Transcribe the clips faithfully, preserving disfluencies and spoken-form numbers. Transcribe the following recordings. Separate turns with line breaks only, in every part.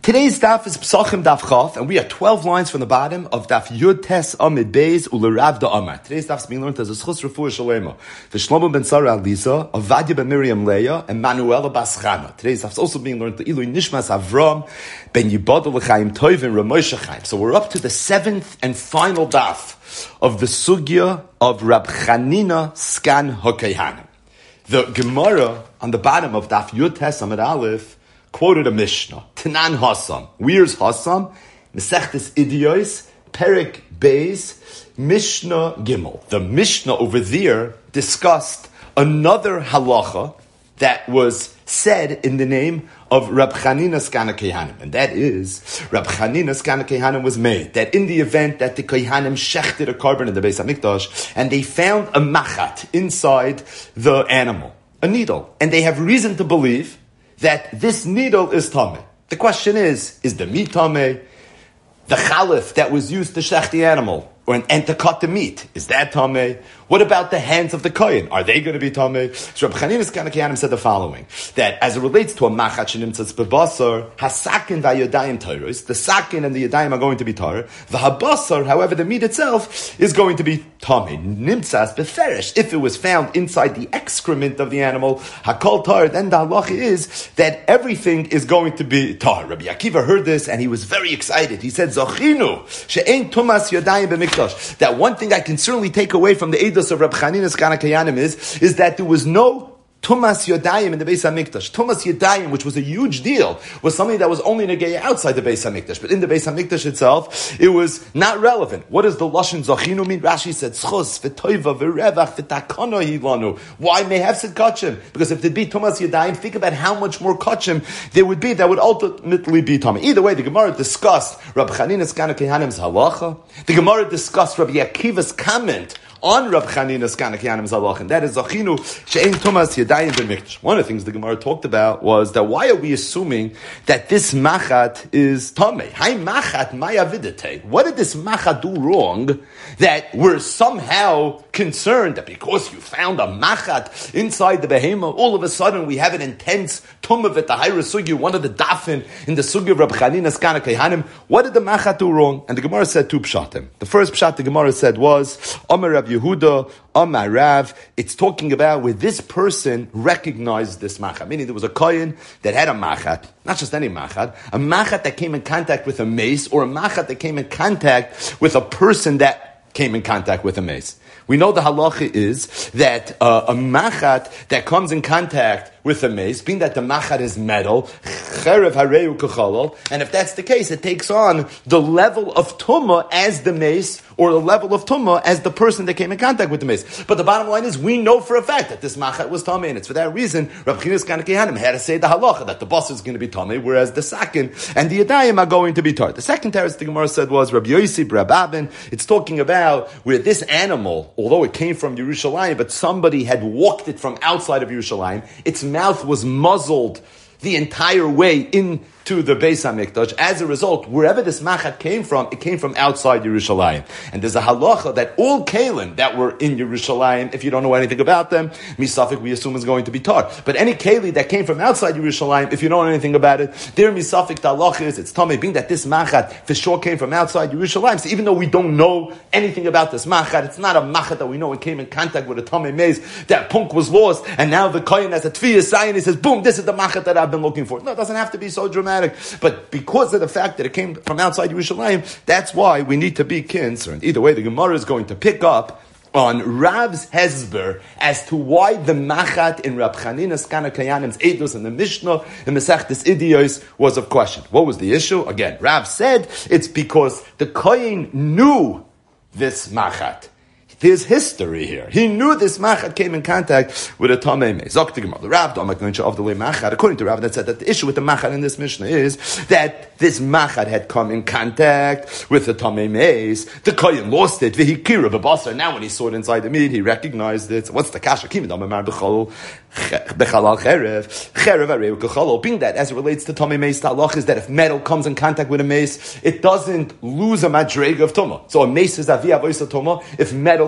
Today's daf is Psachim Daf Chaf, and we are twelve lines from the bottom of Daf Yud Tes Amid Beis Ulerav Da Amar. Today's daf is being learned as a Schus Refuah Shalema. The Shlomo ben Sarah Aliza, Avadia ben Miriam Leah, and Manuela Bas Chana. Today's daf is also being learned the Ilui Nishmas Avram ben Yibadol L'chaim Tov and Ramosha Chaim. So we're up to the seventh and final daf of the Sugya of Rab Chanina Skan HaKehanim. The Gemara on the bottom of Daf Yud Tes Amid Aleph quoted a Mishnah. Tanan Hassam. Where's Hassam? Mesechtes Idiois, Perik Beis, Mishnah Gimel. The Mishnah over there discussed another halacha that was said in the name of Rab Chanina Skana Kehanim. And that is, Rab Chanina Skana Kehanim was made that in the event that the Kehanim shechted a carbon in the Beis HaMikdash, and they found a machat inside the animal, a needle, and they have reason to believe that this needle is tameh. The question is, is the meat tameh? The chalif that was used to shech the animal, or an, and to cut the meat, is that tameh? What about the hands of the kohen? Are they going to be tameh? So Reb Chanina Skana Kehanim said the following, that as it relates to a machat shenimtzas bebasar, hasakin v'yodayim tayros, the sakin and the yodayim are going to be tar, v'habasar, however, the meat itself is going to be tameh. Nimtzas beferish, if it was found inside the excrement of the animal, hakol tar, then the halacha is that everything is going to be tar. Rabbi Akiva heard this and he was very excited. He said, Zochinu, she'ein tumas yodayim b'mikdash. That one thing I can certainly take away from the Eidos of Reb Chanina Skana Kehanim is, is that there was no Tumas Yodayim in the Beis HaMikdash. Tumas Yodayim, which was a huge deal, was something that was only negay outside the Beis HaMikdash. But in the Beis HaMikdash itself, it was not relevant. What does the Lashon Zochinu mean? Rashi said, Schus, v'toiva, v'revach, v'takana hilanu. Why may have said kachim? Because if there'd be Tumas Yodayim, think about how much more kachim there would be that would ultimately be Tameh. Either way, the Gemara discussed Rabbi Chanina Skana Kehanim's halacha. The Gemara discussed Rabbi Akiva's comment on Rab Chanina Skana Kehanim's halach, and that is Zachinu she'ein tumas yadayim b'mikdash. One of the things the Gemara talked about was that why are we assuming that this machat is tamei? Hai machat maya videte. What did this machat do wrong that we're somehow concerned that because you found a machat inside the behema, all of a sudden we have an intense tumah at the higher sugya, one of the dafin in the sugya of Rab Chanina Skana Kehanim? What did the machat do wrong? And the Gemara said two pshatim. The first pshat the Gemara said was Amar Rab Yehuda, Amar Rav. It's talking about where this person recognized this machat. Meaning there was a kohen that had a machat, not just any machat, a machat that came in contact with a mace, or a machat that came in contact with a person that came in contact with a mace. We know the halacha is that uh, a machat that comes in contact with a mace, being that the machat is metal, cherev hareu kecholol, and if that's the case, it takes on the level of tumah as the mace, or the level of tumah as the person that came in contact with the mace. But the bottom line is, we know for a fact that this machat was tameh, and it's for that reason Rab Chanina Skana Kehanim had to say the halacha that the bus is going to be tameh, whereas the sakin and the yadayim are going to be tar. The second teretz the Gemara said was Rabbi Yosef, Rabbi Abin. It's talking about where this animal, although it came from Yerushalayim, but somebody had walked it from outside of Yerushalayim, its mouth was muzzled the entire way into the Beis HaMikdash. As a result, wherever this machat came from, it came from outside Yerushalayim. And there's a halacha that all kalim that were in Yerushalayim, if you don't know anything about them, misafik we assume is going to be tar. But any keli that came from outside Yerushalayim, if you don't know anything about it, there misafik the halacha is, it's tamei, being that this machat for sure came from outside Yerushalayim. So even though we don't know anything about this machat, it's not a machat that we know it came in contact with a tamei maze, that punk was lost, and now the kohen has a tefiyah sign, he says, boom, this is the machat that I've been looking for. No, it doesn't have to be so dramatic. But because of the fact that it came from outside Yerushalayim, that's why we need to be concerned. Either way, the Gemara is going to pick up on Rav's hezber as to why the machat in Rab Chanina Skana Kehanim's Eidos and the Mishnah in Mesechtes Idiyos was of question. What was the issue? Again, Rav said it's because the kohen knew this machat. There's history here. He knew this machat came in contact with a tamei meis. According to Rav, that said that the issue with the machat in this Mishnah is that this machat had come in contact with the tamei meis. The kohen lost it. V'hikira b'basar. Now, when he saw it inside the meat, he recognized it. So what's the kasha? Being that, as it relates to tamei meis, the halach is that if metal comes in contact with a mace, it doesn't lose a madrega of tumah. So a mace is avi avoisa tumah. If metal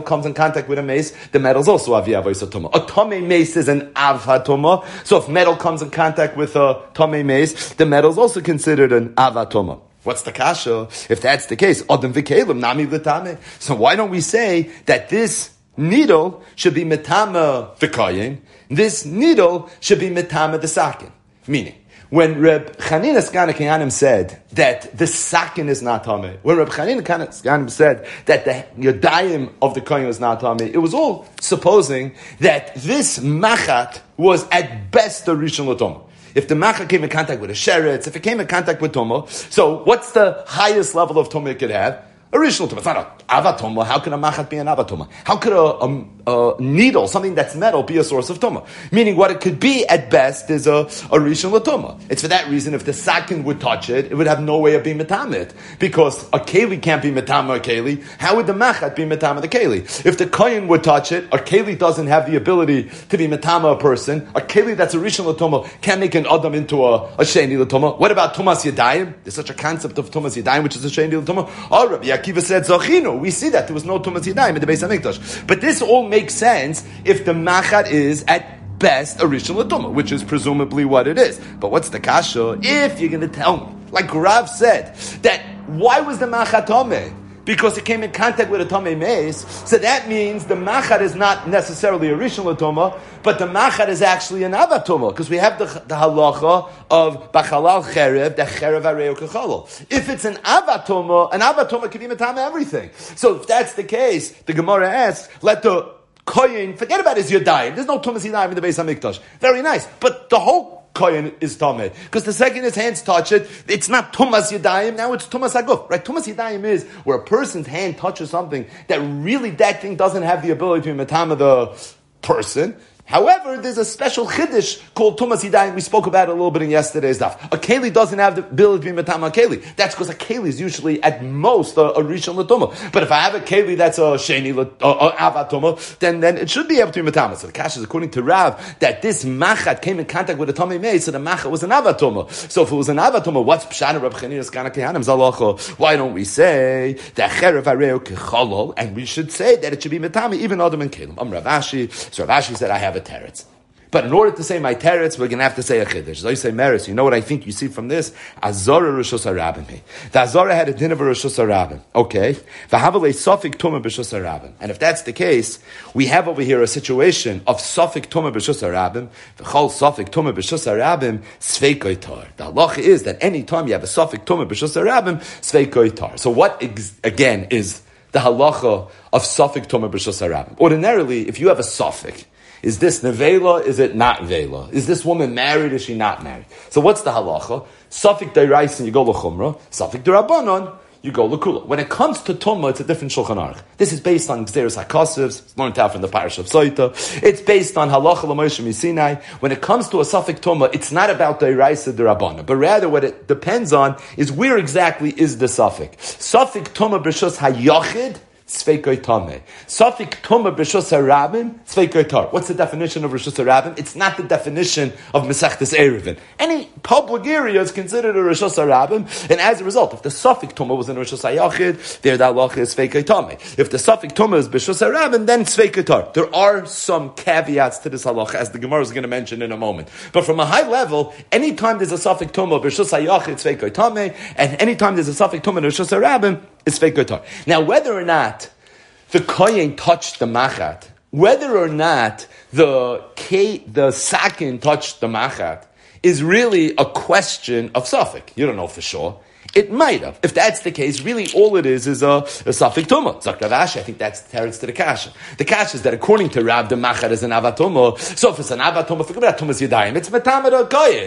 comes in contact with a mace, the metal's also avia avoisa tuma. A tome mace is an avatoma. So if metal comes in contact with a tome mace, the metal is also considered an avatoma. What's the kasha? If that's the case, Adam v'kelim nami v'tame. So why don't we say that this needle should be metama v'kayin, this needle should be metama the sakin? Meaning, when Reb Chanina Skana Kayanim said that the sakin is not tameh, when Reb Chanina Kayanim said that the yadayim of the kohen was not tameh, it was all supposing that this machat was at best a rishon l'tomah. If the macha came in contact with a sheretz, if it came in contact with toma, so what's the highest level of toma it could have? A rishon toma. It's not an avatoma. How can a machat be an avatoma? How could a, a, a needle, something that's metal, be a source of toma? Meaning, what it could be at best is a, a rishon latoma. It's for that reason, if the sakin would touch it, it would have no way of being metamit, because a keli can't be metama a keli. How would the machat be metama the keli? If the kohen would touch it, a keli doesn't have the ability to be metama a person. A keli that's a rishon latoma can't make an adam into a, a sheni latoma. What about tumas yadayim? There's such a concept of tumas yadayim, which is a sheni latoma. Oh, Rabbi Akiva said zachinu. We see that there was no tumas yadayim in the Beis Hamikdash. But this all makes sense if the machat is at best a rishon latoma, which is presumably what it is. But what's the kasha? If you're going to tell me, like Rav said, that why was the machat tameh? Because it came in contact with a tameh mace, so that means the machat is not necessarily a rishon latoma, but the machat is actually an avatoma, because we have the, the halacha of bachalal cherev, the cherev areu kechalal. If it's an avatoma, an avatoma can be metame everything. So if that's the case, the Gemara asks, let the kohen forget about his yadayim. There's no tumas yadayim in the Beis Hamikdash. Very nice, but the whole kohen is tameh, because the second his hands touch it, it's not tumas yadayim, now it's tumas aguf, right? Tumas yadayim is where a person's hand touches something that really that thing doesn't have the ability to be metama the person. However, there's a special chiddush called tumas yadayim. We spoke about it a little bit in yesterday's daf. A keli doesn't have the ability to be metama a keli. That's because a keli is usually at most a, a rishon l'tuma. But if I have a keli that's a sheni avatuma, then then it should be able to be metama. So the kash is according to Rav that this machat came in contact with a tamei mei, so the machat was an avatuma. So if it was an avatuma, what's pshana Reb Chanina Skana Kayanim zalacha? Why don't we say that cherev areu kechalol, and we should say that it should be metama even adam and kelim? I'm Rav Ashi. So Rav Ashi said I have a teretz. But in order to say my teretz, we're going to have to say a chiddush. So you say meris. You know what I think you see from this? Azara Rishos HaRabim. The Azara had a din of a Rishos HaRabim. Okay. V'havalei sofik tumah b'Rishos HaRabim. And if that's the case, we have over here a situation of sofik tumah b'Rishos HaRabim. V'chol sofik tumah b'Rishos HaRabim sveikoi tar. The halacha is that any time you have a sofik tumah b'Rishos HaRabim, sveikoi tar. So what ex- again is the halacha of sofik tumah b'Rishos HaRabim? Ordinarily, if you have a sofik, is this nevela? Is it not vela? Is this woman married? Is she not married? So what's the halacha? Safik deiraisen, you go l'chumra. Safik derabanan, you go l'kula. When it comes to tumah, it's a different shulchan aruch. This is based on Gzeres HaKosevs. It's learned out from the parish of Soita. It's based on halacha l'Moshe Misinai. When it comes to a safik tumah, it's not about deiraisa derabana, but rather what it depends on is where exactly is the safik. Safik tumah b'shus hayachid, Sveikoi Tameh. Safik Tumah B'Rishos HaRabim, Sveikoi Tar. What's the definition of Rishos HaRabim? It's not the definition of Mesechtes Eruvin. Any public area is considered a Rishos HaRabim, and as a result, if the Safik Tumah was in Rishos HaYachid, there the halacha is Sveikoi Tameh. If the Safik Tumah is B'Rishos HaRabim, then it's Sveikoi Tar. There are some caveats to this halacha, as the Gemara is going to mention in a moment. But from a high level, anytime there's a Safik Tumah B'Rishos HaYachid, Sveikoi Tameh, and anytime there's a Safik Tumah in Rishos HaRabim, it's Sveikoi Tar. Now, whether or not the kohen touched the machat, whether or not the the sakin touched the machat, is really a question of safek. You don't know for sure. It might have. If that's the case, really all it is is a, a safek tumah. Zak Rav Ashi, I think that's teretz to the kasha. The kasha is that according to Rav, the machat is an avatuma. So if it's an avatuma, forget about tumas yadayim. It's metamed a kohen.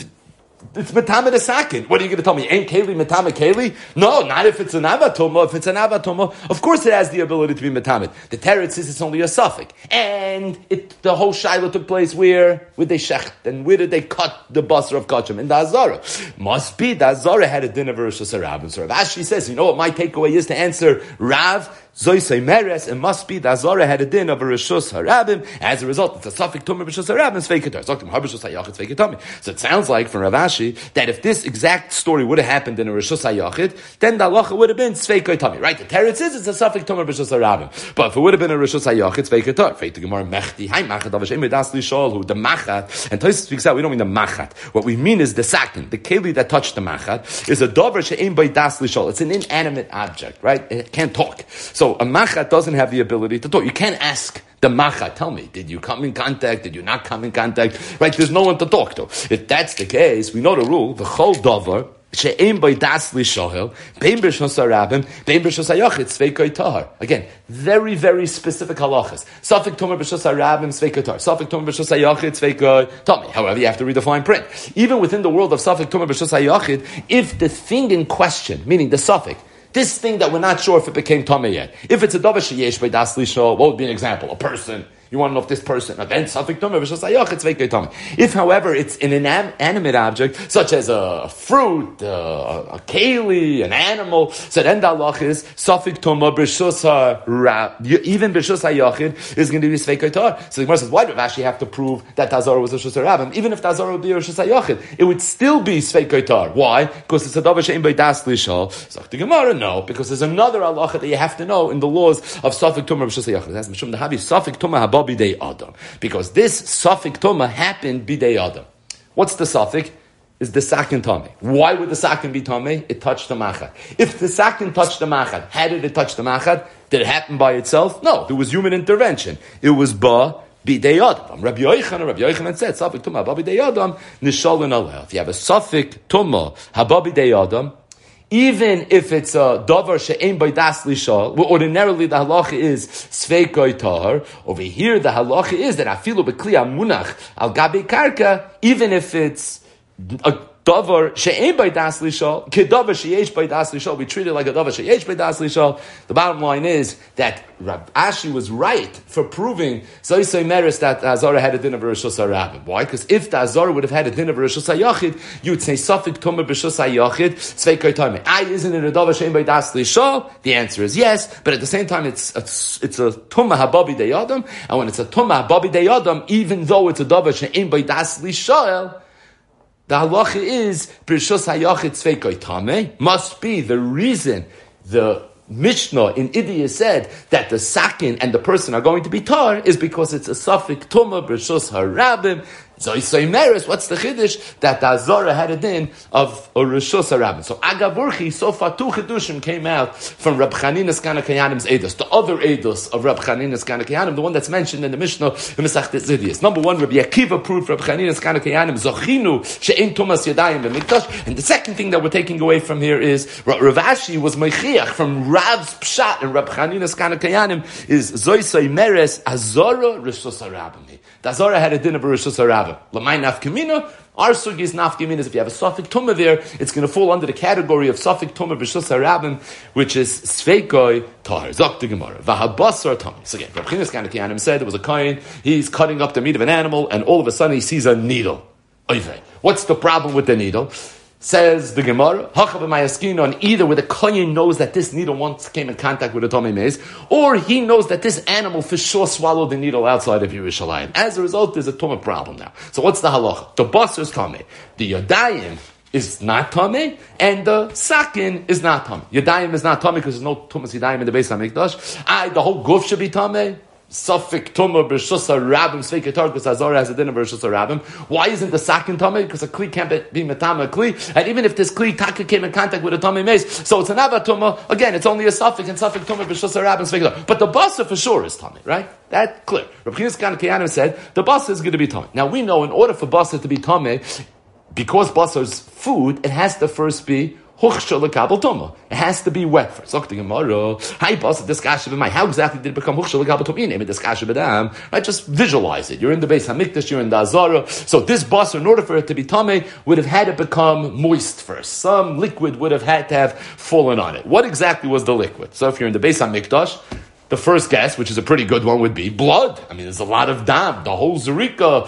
It's metame the sakin. What are you going to tell me? Ain't keli metame keli? No, not if it's an avatoma. If it's an avatoma, of course it has the ability to be metame. The teretz is it's only a suffix, and it the whole shaila took place where where they shecht and where did they cut the basar of kachim in the Azara? Must be the Azara had a din of Rishos HaRabim. So Rav Ashi says, you know what my takeaway is to answer Rav. Zoisei Meres, it must be that Azara had a din of a Rishus Harabim. As a result, it's a suffix Tumah Rishus Harabim, Sveikatar. So it sounds like from Rav Ashi that if this exact story would have happened in a Rishus HaYachid, then the halacha would have been Sveikatar. Right? The teretz is it's a suffix Tumah Rishus Harabim. But if it would have been a Rishus HaYachid, Sveikatar. Feit the Gemara Mechti, Hai Machat, Avashem Medas Lishol, who the Machat, and Tosis speaks out, we don't mean the Machat. What we mean is the sakin, the keli that touched the Machat, is a dover she'im by das lishol. It's an inanimate object, right? It can't talk. So a machat doesn't have the ability to talk. You can't ask the machat, tell me, did you come in contact? Did you not come in contact? Right? There's no one to talk to. If that's the case, we know the rule, the chol dover, she'im by das lishol, bein b'shos harabim, bein b'shos hayachid, sveikoi tahar. Again, very, very specific halachas. Safik tumah b'shos harabim, sveikoi tahar. Safik tumah b'shos hayachid, sveikoi tahar. However, you have to read the fine print. Even within the world of safik tumah b'shos hayachid, if the thing in question, meaning the suffix, this thing that we're not sure if it became tameh yet. If it's a davar sheyesh by das lishol, what would be an example? A person. You want to know if this person, then safik tameh b'shos hayachid, sveikoi tahar. If, however, it's an inanimate object, such as a fruit, a, a keli, an animal, so then the halach is safik tameh b'shos harabim, even b'shos hayachid is going to be sveikoi tahar. So the Gemara says, why do Rav Ashi have to prove that Tazara was a shus harabim? Even if Tazara would be a shus hayachid, it would still be sveikoi tahar. Why? Because it's a davar she'im by das lishol. So the Gemara, no, because there's another halacha that you have to know in the laws of safik tameh b'shos hayachid. It has mishum dahavi safik tameh haba bidei adam, because this safik tameh happened bidei adam. What's the safik? Is the sakin tameh. Why would the sakin be tameh? It touched the machat. If the sakin touched the machat, how did it touch the machat? Did it happen by itself? No, there was human intervention. It was ba bidei adam. Rabbi Yochanan, Rabbi Yochanan said, safik tameh haba bidei adam nishalin aleh. If you have a safik tameh haba bidei adam, even if it's a davar she'ein by das lishal, well, ordinarily the halacha is sveikoi tahar. Over here, the halacha is that afilu bekli amunach al gabe karka, even if it's a davar she'ein by das lishal, kedavar she'yesh by das lishal, we treat it like a davar she'yesh by das lishal. The bottom line is that Rav Ashi was right for proving Zoisei Meres that Azara had a din of Rishus HaRabim. Why? Because if the Azara would have had a din of Rishus HaYachid, you'd say Safik Tumah B'Rishus HaYachid, Sveikoi Tameh. I isn't it a davar she'ein by das lishal? The answer is yes, but at the same time it's a, it's a Tumah Hababi Dei Adam, and when it's a Tumah Hababi Dei Adam, even though it's a davar she'ein by das lishal, the halacha is B'Rishus HaYachid Sveikoi Tameh must be the reason the Mishnah in Idiyah said that the sakin and the person are going to be tar is because it's a suffix tumah b'shus harabim. Zoisei Meres, what's the chiddush? That the Azara had a din of a rishus harabim. So Agaburchi, so far two chidushim came out from Rab Chanina's Kana Kayanim's edus, the other edus of Rab Chanina's Kana Kayanim, the one that's mentioned in the Mishnah in Masechtas Idiyos. Number one, Rabbi Akiva proved Rab Chanina's Kana Kayanim zochinu she'ein tumas yadayim b'mikdash. And the second thing that we're taking away from here is Rav Ashi was meichiach from Rav's pshat and Rab Chanina's Kana Kayanim is Zoisei Meres Azara rishus harabim. The Azara had a din of a rishus harabim. L'may nafkamina. Our sugi is nafkamin is if you have a suffix tumah there, it's going to fall under the category of suffix tumah b'shus harabim, which is sveikoi tahar. Zok the Gemara v'habasar tamim. So again, Reb Chinas Kana Kayanim said there was a kohen. He's cutting up the meat of an animal, and all of a sudden he sees a needle. Oivei. What's the problem with the needle? Says the Gemara, and either where the kohen knows that this needle once came in contact with a tomei maze, or he knows that this animal for sure swallowed the needle outside of Yerushalayim. As a result, there's a tumah problem now. So what's the halacha? The basar is tomei. The yadayim is not tomei, and the sakin is not tomei. Yadayim is not tomei because there's no tumas yadayim in the Beis HaMikdash. I, the whole guf should be tomei. Safik tumah b'rishus harabim sveikoi tahar because Azara has a din of b'rishus harabim. Why isn't the sakin tameh? Because a kli can't be metama a kli, and even if this kli taka came in contact with a tameh mace, so it's an avatumah. Again, it's only a safik and safik tumah b'rishus harabim sveikoi tahar. But the basa for sure is tameh, right? That's clear. Reb Chinas Kana Kayanim said the basa is going to be tameh. Now we know in order for basa to be tameh, because basa is food, it has to first be it has to be wet first. How exactly did it become right? Just visualize it. You're in the Beis Hamikdash, you're in the Azara. So this basar, in order for it to be tameh, would have had to become moist first. Some liquid would have had to have fallen on it. What exactly was the liquid? So if you're in the Beis Hamikdash, the first guess, which is a pretty good one, would be blood. I mean, there's a lot of dam. The whole Zerika,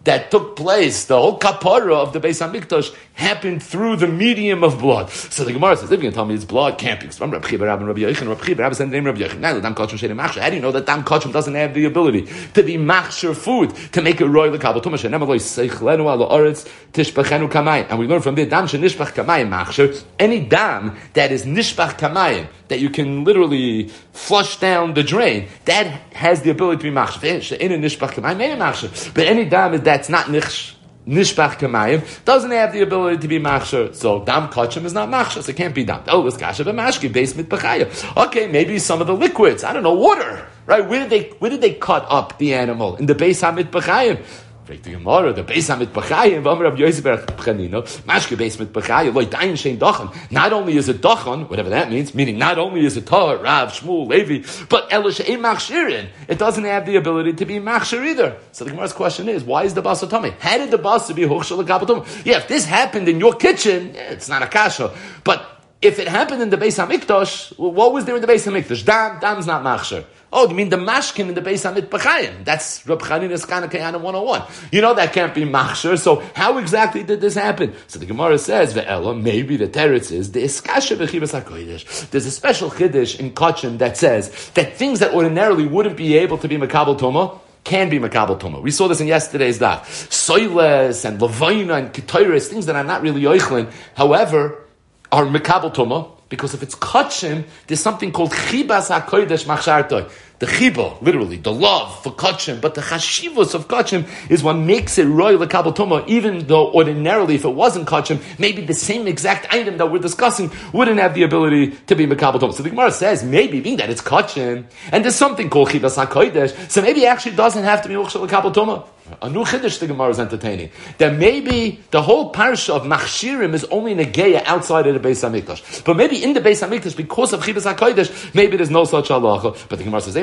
that took place, the whole kapara of the Beis HaMikdash happened through the medium of blood. So the Gemara says, if you're going to tell me it's blood, can't be. From Rabbi Chiba, Rabbi Rabbi Yochanan, Rabbi Chiba, Rabbi said the name Rabbi Yochanan. Now the dam kachim sheinim machshir. How do you know that dam kachim doesn't have the ability to be machshir food, to make it royal lekabel tumah? Shenem aloi seichlenu ala oretz tishbachenu kamayim. And we learn from there, dam shenishbach kamayim machshir. Any dam that is nishbach kamayim, that you can literally flush down the drain, that has the ability to be machshir. In a nishbach kamayim, may machshir. But any dam that's not nish nishbach kamayim doesn't have the ability to be machshir. So dam kachim is not machshir, so it can't be dam. Oh, it was kasha b'mashki basement b'chaya. Okay, maybe some of the liquids. I don't know, water. Right? Where did they where did they cut up the animal? In the Beis Hamit b'chayim. The Gemara, the Beis Hamit b'chayim, v'amar Rav Yosef bar Chanina, mashke Beis Hamit b'chayim, loy dayin shein dachan. Not only is it dachan, whatever that means, meaning not only is it Tar, Rav, Shmuel, Levi, but elish ein machshirin. It doesn't have the ability to be machshir either. So the Gemara's question is, why is the basar tamei? How did the basar be hochshel l'kabatum? Yeah, if this happened in your kitchen, it's not a kasha. But if it happened in the Beis Hamikdash, well, what was there in the Beis Hamikdash? Dam, dam's not machshir. Oh, you mean the mashkin in the Beis Hamit b'chayim? That's Reb Chanina's Kana Kayanim one oh one. You know that can't be machshir, so how exactly did this happen? So the Gemara says, ve'ela, maybe the teretz is, the iskasha v'chibas HaKodesh. There's a special chiddush in Kachim that says that things that ordinarily wouldn't be able to be Makabel Toma can be Makabel Toma. We saw this in yesterday's daf. Soiles and Levina and Ketores, things that are not really Yoichlin, however, are Makabel Toma. Because if it's kachim, there's something called chibas hakodesh machshartoi. The chiba, literally, the love for kachim, but the chashivos of kachim is what makes it royal lekabel toma, even though ordinarily, if it wasn't kachim, maybe the same exact item that we're discussing wouldn't have the ability to be mekabel toma. So the Gemara says, maybe, being that it's kachim, and there's something called chibas hakodesh, so maybe it actually doesn't have to be uchshel lekabel toma. A new chiddush the Gemara is entertaining. That maybe the whole parsha of machshirim is only in a geya outside of the Beis Hamikdash. But maybe in the Beis Hamikdash, because of chibas hakodesh, maybe there's no such halacha. But the Gemara says,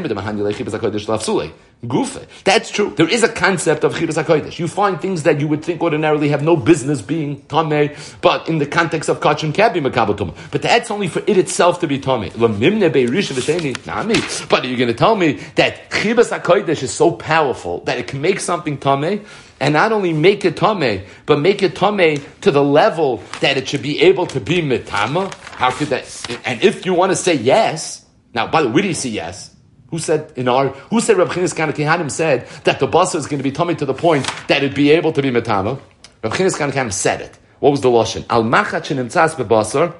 that's true. There is a concept of chibas hakodesh. You find things that you would think ordinarily have no business being tamei, but in the context of kachim can be makabel tumah. But that's only for it itself to be tamei. But are you going to tell me that chibas hakodesh is so powerful that it can make something tamei, and not only make it tamei, but make it tamei to the level that it should be able to be mitama? How could that? And if you want to say yes, now by the way, where do you see yes? Who said in our? Who said Reb Chinas Kana Kehanim said that the basar is going to be tummy to the point that it'd be able to be metama? Reb Chinas Kana Kehanim said it. What was the lashon? Al machat shenimtzas bebasar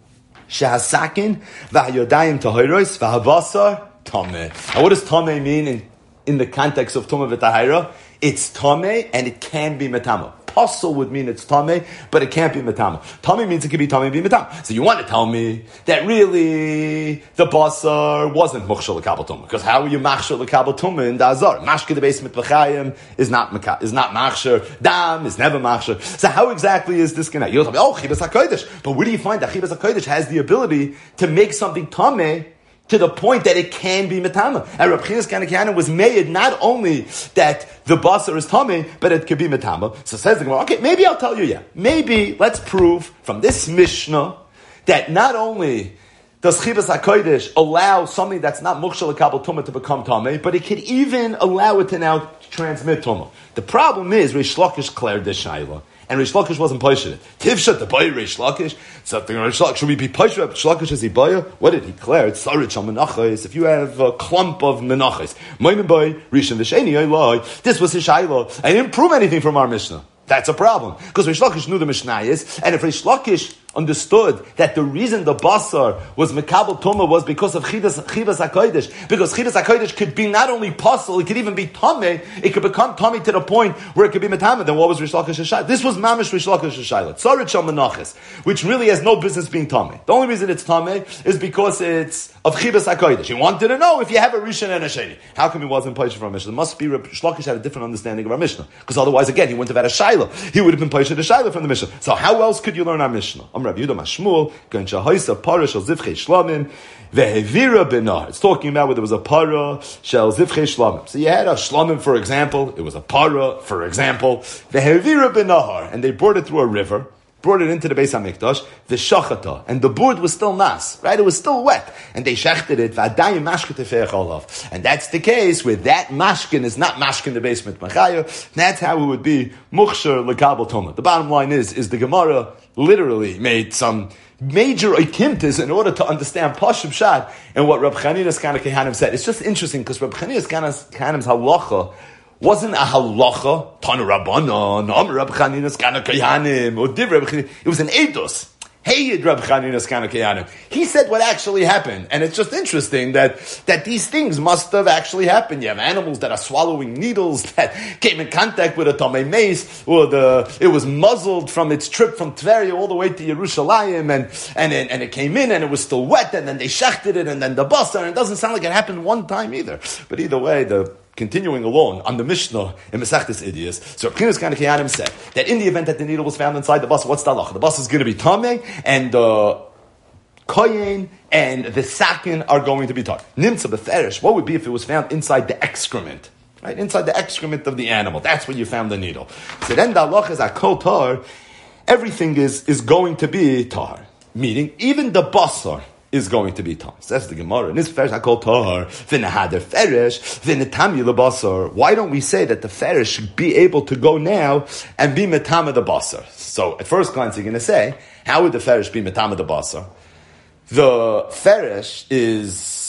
shehasakin v'hayodayim tahiros v'habasar tameh. Now, what does tameh mean in, in the context of tumah v'tahira? It's tameh and it can be metama. Pasul would mean it's tameh, but it can't be metama. Tameh means it can be tameh and be metama. So you want to tell me that really the basar wasn't mukhshel lekabel tumah? Because how are you machshel lekabel tumah in the azar? Mashke the basement b'chayim is not is not machshel. Dam is never machshel. So how exactly is this going to? You'll tell me, oh, chibas hakodesh. But where do you find that chibas hakodesh has the ability to make something tameh to the point that it can be metama? And Reb Chinas Kana Kehanim was made not only that the basar is tamei, but it could be metama. So says the Gemara, okay, maybe I'll tell you, yeah. Maybe let's prove from this Mishnah that not only does chibas hakodesh allow something that's not mukshal lekabel tumah to become tamei, but it could even allow it to now transmit tumah. The problem is Reish Lakish declared this shayla, and Reish Lakish wasn't paished it. Tivshat the boy Reish Lakish. Something Reish Lakish. Should we be paished? Reish Lakish is ibaya. What did he declare? It's sarich al menachos. If you have a clump of menachos, moimen boy rishon v'sheni yoyloi. This was his shayla. I didn't prove anything from our Mishnah. That's a problem because Reish Lakish knew the Mishnah is, and if Reish Lakish understood that the reason the basar was mekabel tumah was because of chivas hakodesh, because chivas hakodesh could be not only pasul, it could even be tameh, it could become tameh to the point where it could be metama. Then what was Reish Lakish's shayla? This was mamish Reish Lakish's shayla, tzarich shel menachos, which really has no business being tameh. The only reason it's tameh is because it's of chivas hakodesh. He wanted to know if you have a rishon and a sheni. How come he wasn't paished from our Mishnah? It must be Reish Lakish had a different understanding of our Mishnah, because otherwise, again, he wouldn't have had a shayla. He would have been paished a shayla from the Mishnah. So how else could you learn our Mishnah? Rav Yehuda Mashmuel, going shahaisa para shel zivchei shlamim vehevira benar. It's talking about whether it was a para shel zivchei shlamim. So you had a shlamim, for example. It was a para, for example, vehevira benahar, and they brought it through a river. brought it into the Beis HaMikdash, the shachata, and the board was still nas, right? It was still wet, and they shechted it, v'adayim mashke tefeich olav. And that's the case where that mashkin is not mashkin the basement machaya. That's how it would be muchsher lekabel toma. The bottom line is, is the Gemara literally made some major ikimtis in order to understand Pashim Shad and what Reb Chanina's Kana Kehanim said. It's just interesting because Reb Chanina's Kana Kehanim's halacha wasn't a halacha, Tana Rabbanon, Am Reb Chanina's Kana Kehanim, or Div Reb Chanina. It was an edus. Hey, Reb Chanina's Kana Kehanim. He said what actually happened, and it's just interesting that that these things must have actually happened. You have animals that are swallowing needles that came in contact with a tamei mace, or the it was muzzled from its trip from Tveria all the way to Yerushalayim, and and and, and it came in and it was still wet, and then they shechted it, and then the basar, and it doesn't sound like it happened one time either. But either way, the continuing along on the Mishnah in Masechtas Idiyas, so Reb Chanina's Kana Kehanim said that in the event that the needle was found inside the bus, what's the halacha? The bus is going to be tamei, and the koyin and the sakin are going to be tar. Nimtza beferish. What would be if it was found inside the excrement? Right, inside the excrement of the animal. That's where you found the needle. So then the halacha is akol tar. Everything is is going to be tar, meaning even the basar is going to be tar. So that's the Gemara. And this ferish hakol tar, v'nehader ferish, v'netami lebasar. Why don't we say that the ferish should be able to go now and be metama the basar? So at first glance you're going to say, how would the ferish be metama the basar? The ferish is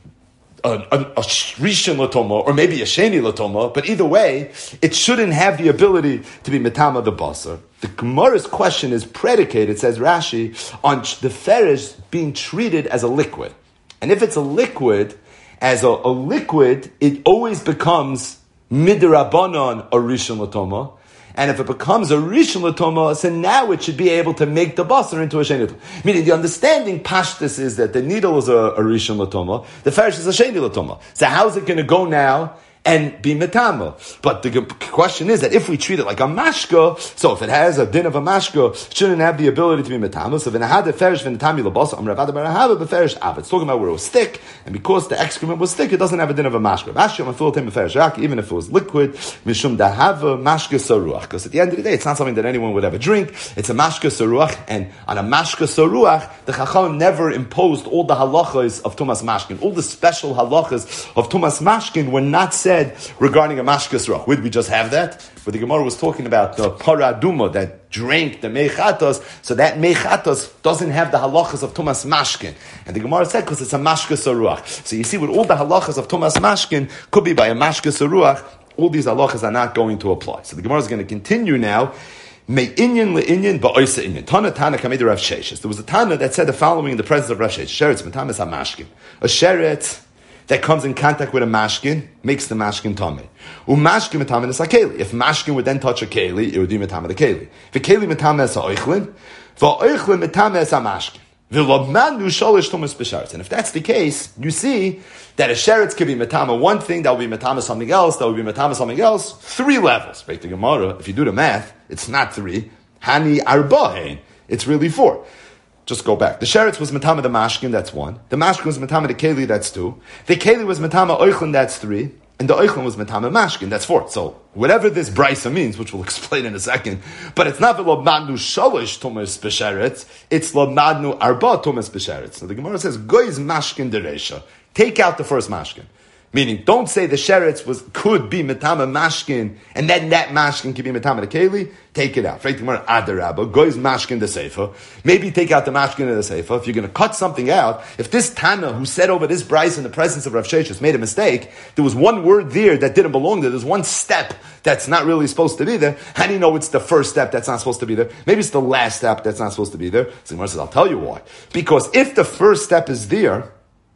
a, a, a rishon latoma, or maybe a sheni latoma, but either way, it shouldn't have the ability to be metama the basar. The Gemara's question is predicated, says Rashi, on the ferish being treated as a liquid. And if it's a liquid, as a, a liquid, it always becomes midrabanan a rishon latoma. And if it becomes a rishon latoma, so now it should be able to make the basar into a sheni latoma. Meaning the understanding pashtus is that the needle is a, a rishon latoma, the ferish is a sheni latoma. So how's it going to go now and be metama? But the question is that if we treat it like a mashka, so if it has a din of a mashka, it shouldn't have the ability to be metama. So v'nehad ferish v'netami lebasa am Ravad bar Ahava b'ferish av. It's talking about where it was thick, and because the excrement was thick, it doesn't have a din of a mashka. Mashka mafil tim b'ferish rak, even if it was liquid, mishum dahava mashka saruach. Because at the end of the day, it's not something that anyone would ever drink. It's a mashka saruach, and on a mashka saruach, the chacham never imposed all the halachas of tumas mashkin. All the special halachas of tumas mashkin were not said regarding a mashkas ruach. Would we just have that? Where the Gemara was talking about the paraduma that drank the mechatos, so that mechatos doesn't have the halachas of tumas mashkin. And the Gemara said because it's a mashkas ruach. So you see, with all the halachas of tumas mashkin, could be by a mashkas ruach, all these halachas are not going to apply. So the Gemara is going to continue now. Me inyan le inyan ba'oisa inyan. Tana tana kamei Rav Sheshes. There was a tana that said the following in the presence of Rav Sheshes. Sheretz metamis ha-mashkin. A sheret that comes in contact with a mashkin makes the mashkin tamei. Umashkin metamin is hakeli. If mashkin would then touch a keli, it would be metamin the keli. If keli metamin is ha'oichlin, va'oichlin metamin is ha-mashkin. V'lobmanu sholish tumas b'sharetz. And if that's the case, you see that a sheretz could be metama one thing, that will be metama something else, that will be metama something else. Three levels. Break the Gemara. If you do the math, it's not three. Hani arbahin. It's really four. Just go back. The sheretz was metama the mashkin, that's one. The mashkin was metama the keli, that's two. The keli was metama oichlin, that's three. And the oichlin was metama mashkin, that's four. So, whatever this brisa means, which we'll explain in a second, but it's not v'lobmadnu shalish tumas b'sheretz, it's lobmadnu arba tumas b'sheretz. So the Gemara says, goyz mashkin dereisha. Take out the first mashkin. Meaning, don't say the sheretz was could be metama mashkin, and then that mashkin could be metama the keli. Take it out. Adarabba, goes mashkin the seifa. Maybe take out the mashkin of the seifa. If you're going to cut something out, if this Tana who said over this brisa in the presence of Rav Sheshes made a mistake, there was one word there that didn't belong there. There's one step that's not really supposed to be there. How do you know it's the first step that's not supposed to be there? Maybe it's the last step that's not supposed to be there. So Gemara says, I'll tell you why. Because if the first step is there,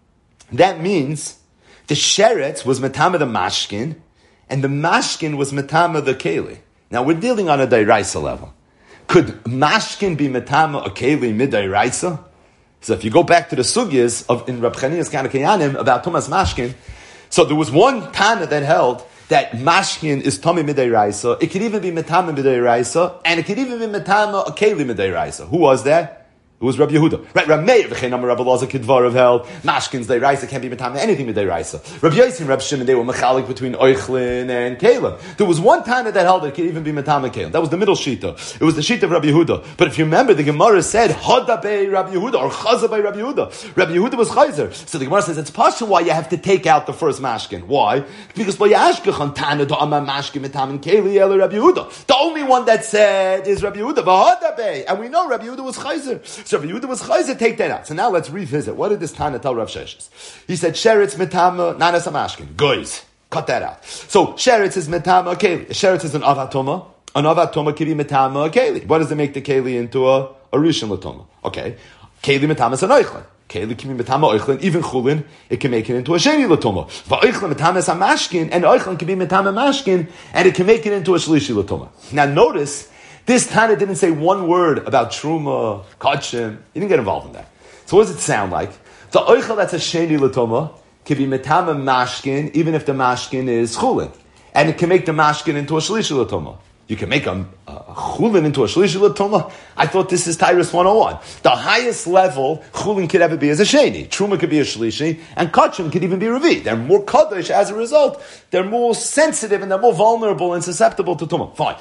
that means the sheretz was metama the mashkin, and the mashkin was metama the keli. Now we're dealing on a dairaisa level. Could mashkin be metama a keli mid dairaisa? So if you go back to the sugyas of in Reb Chanina's Kana Kehanim about Tumas mashkin, so there was one tana that held that mashkin is tami mid dairaisa. It could even be metama mid dairaisa, and it could even be metama a keli mid dairaisa. Who was that? It It was Rabbi Yehuda. Right, Rabbi Meir, v'chein amar Rabbi Elazar kidvar of held, mashkins they raisa can't be metam anything with they raisa. Rabbi Yosef and Rabbi Shimon, they were mechalik between oichlin and kalim. There was one Tana that held it could even be metam and kalim. That was the middle shita. It was the shita of Rabbi Yehuda. But if you remember, the Gemara said hada bei Rabbi Yehuda or chaza bei Rabbi Yehuda. Rabbi Yehuda was chayzer. So the Gemara says it's partial why you have to take out the first mashkin. Why? Because lo yashkechan Tana do amar mashkin metam and keli el Rabbi Yehuda. The only one that said is Rabbi Yehuda. V'hada bei, and we know Rabbi Yehuda was chayzer. So Rabbi Yehuda was chayzer. Take that out. So now let's revisit. What did this Tana tell Rav Sheshes? He said, Sheretz metama nanas amashkin. Guys, cut that out. So Sheretz is metama keli. Sheretz is an avatoma. An avatoma can be metama keli. What does it make the keli into a, a rishon latoma? Okay. Keli metama is an oichlin. Keli can be metama oichlin. Even chulin, it can make it into a sheni latoma. Va'oichlin metama is amashkin, and oichlin can be metama mashkin, and it can make it into a shlishi latoma. Now notice, this Tana didn't say one word about Truma, Kachim. He didn't get involved in that. So what does it sound like? The Oichel that's a Sheni Latoma can be Metama Mashkin, even if the Mashkin is Chulin. And it can make the Mashkin into a Shlishi Latoma. You can make a, a Chulin into a Shlishi Latoma. I thought this is Tyrus one oh one. The highest level Chulin could ever be as a Sheni. Truma could be a Shlishi, and Kachim could even be Revi. They're more Kaddish as a result. They're more sensitive and they're more vulnerable and susceptible to Tumah. Fine.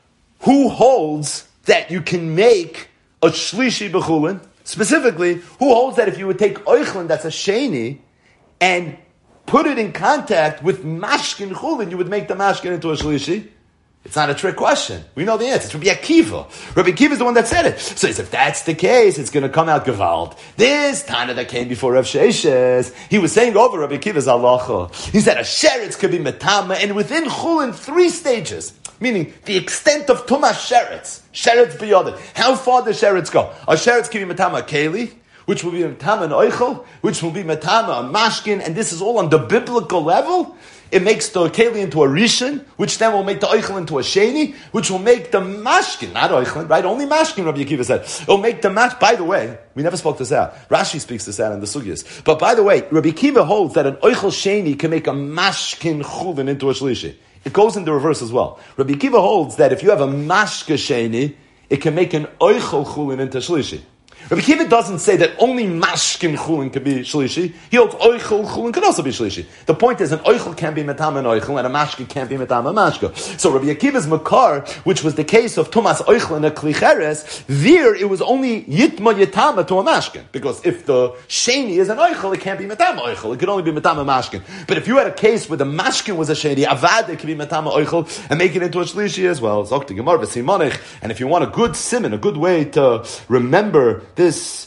Who holds that you can make a shlishi b'chulin? Specifically, who holds that if you would take oichlin, that's a sheni, and put it in contact with mashkin chulin, you would make the mashkin into a shlishi? It's not a trick question. We know the answer. It's Rabbi Akiva. Rabbi Akiva is the one that said it. So he said, if that's the case, it's going to come out Gewalt. This Tana that came before Rav Sheshes, he was saying over Rabbi Akiva's halacha. He said, a sheretz could be metama, and within chulin, three stages. Meaning, the extent of Tumas Sheretz. Sheretz beyond it. How far does Sheretz go? A Sheretz can be Metama Keli, which will be Metama Oichel, which will be Metama Mashkin, and this is all on the biblical level. It makes the Keli into a Rishon, which then will make the Oichel into a Sheni, which will make the Mashkin, not Oichel, right? Only Mashkin, Rabbi Akiva said. It'll make the Mash, by the way, we never spoke this out. Rashi speaks this out in the Sugyas. But by the way, Rabbi Akiva holds that an Oichel Sheni can make a Mashkin Chulin into a Shlishi. It goes in the reverse as well. Rabbi Akiva holds that if you have a mashka sheni, it can make an oichel chulin into shlishi. Rabbi Akiva doesn't say that only mashkin chulin can be shlishi. He holds oichel chulin can also be shlishi. The point is, an oichel can be metama and oichel, and a mashka can't be metama and mashka. So Rabbi Akiva's makar, which was the case of Tumas oichel and a klicheres, there it was only yitma yitama to a mashkin. Because if the sheni is an oichel, it can't be metama oichel. It could only be metama mashkin. But if you had a case where the mashkin was a sheni, avad, it could be metama oichel and make it into a shlishi as well. Zokti gemar v'simonich. And if you want a good simon, a good way to remember this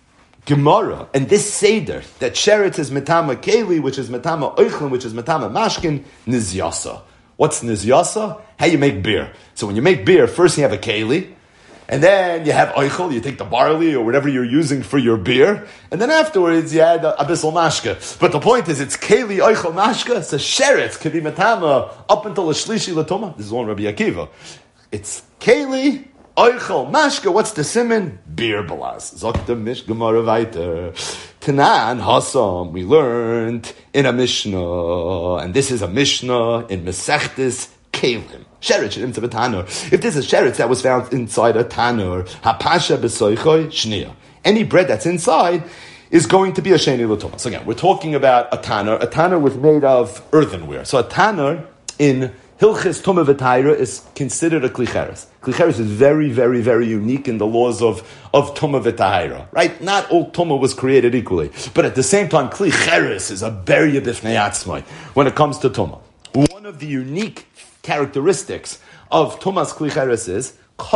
Gemara and this Seder, that Sheretz is Metama Keli, which is Metama Oichlin, which is Metama Mashkin, Nizyasa. What's Nizyasa? How you make beer. So when you make beer, first you have a Keli, and then you have Oichel, you take the barley or whatever you're using for your beer, and then afterwards you add Abyssal Mashka. But the point is, it's Keli, Oichel, Mashka, so Sheretz can be Metama up until a Shlishi Latoma. This is one Rabbi Akiva. It's Keli, Oichel, Mashka, what's the simon? Beer balaz. Zokta mish gemara weiter. Tanan Hasam, we learned in a Mishnah, and this is a Mishnah in Mesechtes Kelim. Sheretz shemim to tanur. If this is sheretz that was found inside a tanur, hapasha b'soichoy shnia. Any bread that's inside is going to be a sheni l'toma. So again, we're talking about a tanur. A tanur was made of earthenware. So a tanur in Hilchis Tumah V'Taira is considered a klicheres. Klicheres is very, very, very unique in the laws of, of Tumah V'Taira, right? Not all Tumah was created equally. But at the same time, klicheres is a beria b'fnei atzmai when it comes to Tumah. One of the unique characteristics of Tumas Klicheres is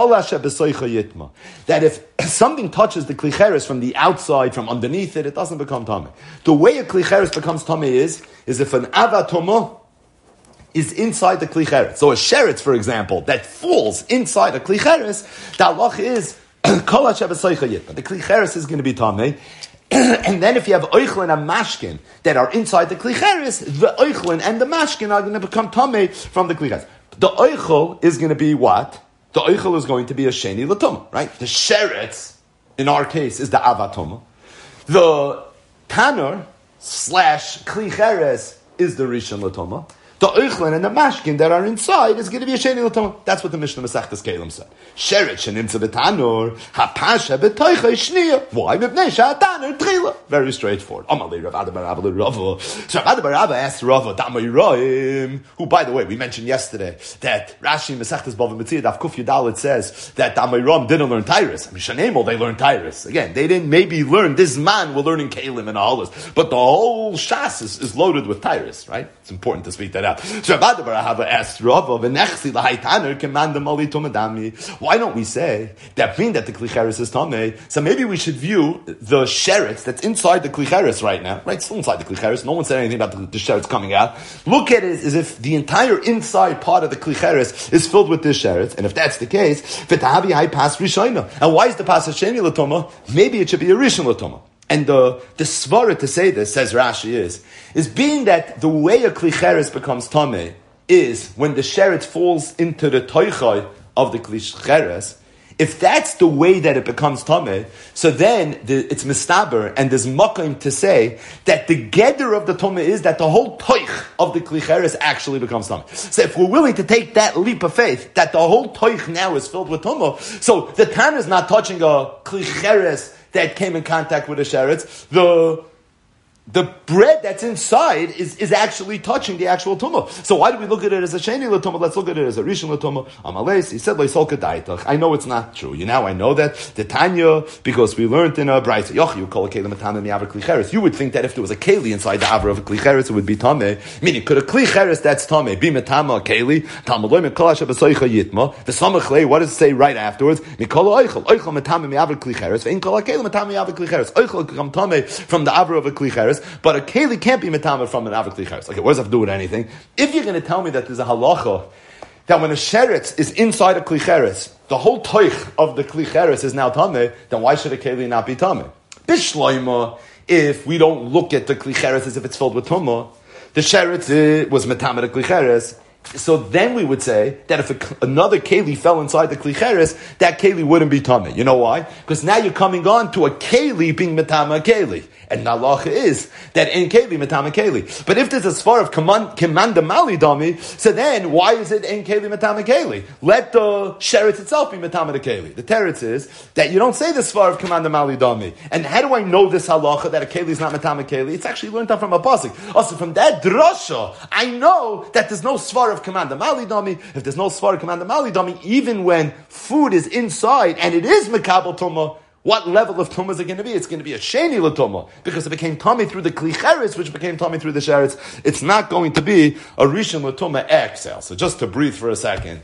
that if something touches the Klicheres from the outside, from underneath it, it doesn't become Tameh. The way a Klicheres becomes Tameh is, is if an Avatomah is inside the klicheres. So a sheretz, for example, that falls inside a klicheres, the halach is kol hashabasoicha yitma. The klicheres is going to be tamei. And then if you have oichlin and mashkin that are inside the klicheres, the oichlin and the mashkin are going to become tamei from the klicheres. The oichel is going to be what? The oichel is going to be a sheni l'tumah, right? The sheretz, in our case, is the avatoma. The tanur slash klicheres is the rishon l'tumah. The oichlin and the mashkin that are inside is going to be a sheni l'toma. That's what the Mishnah Masechtas Kelim said. Sheret shenimtza b'tanur, hapasha b'toicha shniya. Why? Mipnei sha'atanur tchila. Very straightforward. Amalei Rav Ada bar Abba Rava. So Rav Ada bar Abba asked Rava, Damay Roim, who, by the way, we mentioned yesterday that Rashi Masechtas Bava Metzia Daf Kuf Yudalet says that Damay Roim didn't learn Tyrus. I mean, Shanemo, they learned Tyrus. Again, they didn't maybe learn, this man were learning Kelim and Ahalas, but the whole Shas is, is loaded with Tyrus, right? It's important to speak that out. So Rav Ada bar Abba asked Rava, V'nechsi l'hai tanur k'man demali tumadami. Why don't we say that being that the klicheres is tamei? So maybe we should view the sheretz that's inside the klicheres right now, right? Still inside the klicheres. No one said anything about the, the sheretz coming out. Look at it as if the entire inside part of the klicheres is filled with this sheretz. And if that's the case, v'tahavi hai pas rishayna. And why is the pas hasheni l'toma? Maybe it should be a rishon l'toma. And the, the svara to say this, says Rashi, is, is being that the way a klicheres becomes tamei is when the sheretz falls into the toichai of the klicheres. If that's the way that it becomes tamei, so then the, it's mistaber, and there's makom to say that the geder of the tamei is that the whole toich of the klicheres actually becomes tamei. So if we're willing to take that leap of faith, that the whole toich now is filled with tamei, so the tan is not touching a klicheres that came in contact with the sheretz, the the bread that's inside is, is actually touching the actual tumah. So why do we look at it as a sheni l'tumah? Let's look at it as a rishon l'tumah. Amales, he said, Leisolka daitach. I know it's not true. You now I know that the Tanya, because we learned in a brayta, yoch you call a keli matana mi'aver klicheres. You would think that if there was a keli inside the aver of a klicheres, it would be tameh. Meaning, could a klicheres that's tameh be metama a keli? Talmudoi mikol hashem b'soicha yitma. V'samach lei. What does it say right afterwards? Mikol oichel oichel matama mi'aver klicheres. Ve'in kol a keli matama mi'aver klicheres. Oichel come tameh from the aver of a klicheres. But a keli can't be metama from an aver klicheres. Okay, what does that have to do with anything? If you're going to tell me that there's a halacha that when a sheretz is inside a klicheres, the whole toich of the klicheres is now tameh, then why should a keli not be tameh? Bishloima, if we don't look at the klicheres as if it's filled with tumah, the sheretz was metama the klicheres. So then we would say that if a, another keli fell inside the klicheres, that keli wouldn't be tameh. You know why? Because now you're coming on to a keli being metama keli. And the halacha is that in keli metama keli. But if there's a svar of kimanda mali dami, so then why is it in keli metama keli? Let the sheretz itself be metama the keli. The teretz is that you don't say the svar of kimanda mali dami. And how do I know this halacha that a keli is not metama keli? It's actually learned out from a pasuk. Also from that drasha, I know that there's no svar of kimanda mali dami. If there's no svar of kimanda mali dami, even when food is inside and it is mekabel tumah, what level of tumah is it going to be? It's going to be a sheni l'tumah, because it became tummy through the klicheres, which became tummy through the sheretz. It's not going to be a rishon l'tumah exhale. So just to breathe for a second,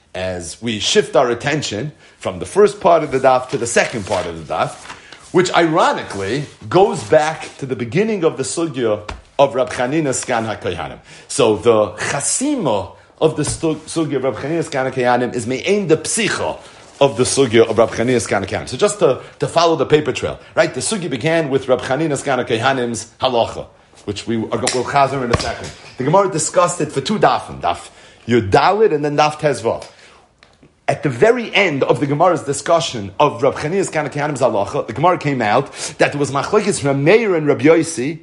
as we shift our attention from the first part of the daf to the second part of the daf, which ironically goes back to the beginning of the sugya of Rab Chanina Skan HaKohanim. So the chasima of the sugya of Rab Chanina Skan HaKohanim is me'ein the psicha of the sugya of Rab Chanina Skan HaKohanim. So just to, to follow the paper trail, right? The sugya began with Rab Chanina Skan HaKohanim's halacha, which we are, we'll chazer in a second. The Gemara discussed it for two dafim, daf Yud Daled and then daf Tezvav. At the very end of the Gemara's discussion of Rab Chanina Skan HaKohanim's halacha, the Gemara came out that there was machlokes from Meir and Rab Yosi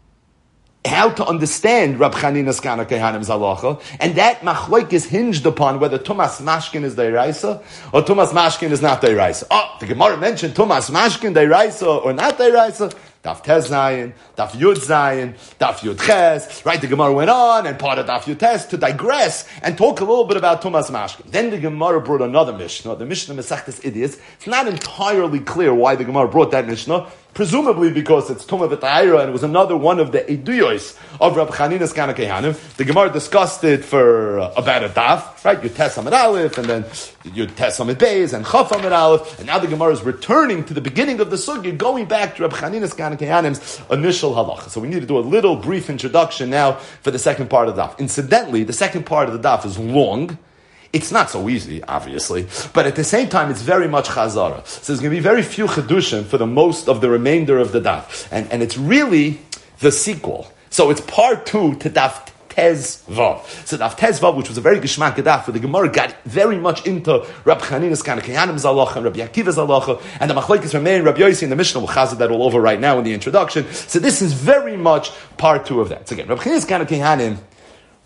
how to understand Rab Chanina Skan HaKohanim's halacha, and that machlok is hinged upon whether Tumas Mashkin is Deiraisa or Tumas Mashkin is not Deiraisa. Oh, the Gemara mentioned Tumas Mashkin Deiraisa or not Deiraisa. Daf Tez Zayin, Daf Yud Zayin, Daf Yud Ches. Right, the Gemara went on, and part of Daf Yud Ches to digress and talk a little bit about Tumas Mashkin. Then the Gemara brought another Mishnah, the Mishnah Mesachtes Idiots. It's not entirely clear why the Gemara brought that Mishnah. Presumably because it's Tumah V'Ta'ira, and it was another one of the Eduyos of Rab Chanina Skan HaKohanim. The Gemara discussed it for uh, about a daf, right? Yud Tes Amid Aleph, and then Yud Tes Amid Beis, and Chaf Amid Aleph, and now the Gemara is returning to the beginning of the sugya, going back to Rab Chanina Skan HaKohanim's initial halacha. So we need to do a little brief introduction now for the second part of the daf. Incidentally, the second part of the daf is long. It's not so easy, obviously, but at the same time, it's very much chazara. So there's going to be very few chedushim for the most of the remainder of the daf. And, and it's really the sequel. So it's part two to daf Tez Vav. So daf Tez Vav, which was a very geshmak daf, where the Gemara got very much into Rab Chanina Skan HaKohanim's halacha and Rabbi Akiva's halacha, and the machlokes from Meir and Rabbi Yosi, and the Mishnah will chazar that all over right now in the introduction. So this is very much part two of that. So again, Rab Chanina Skan HaKohanim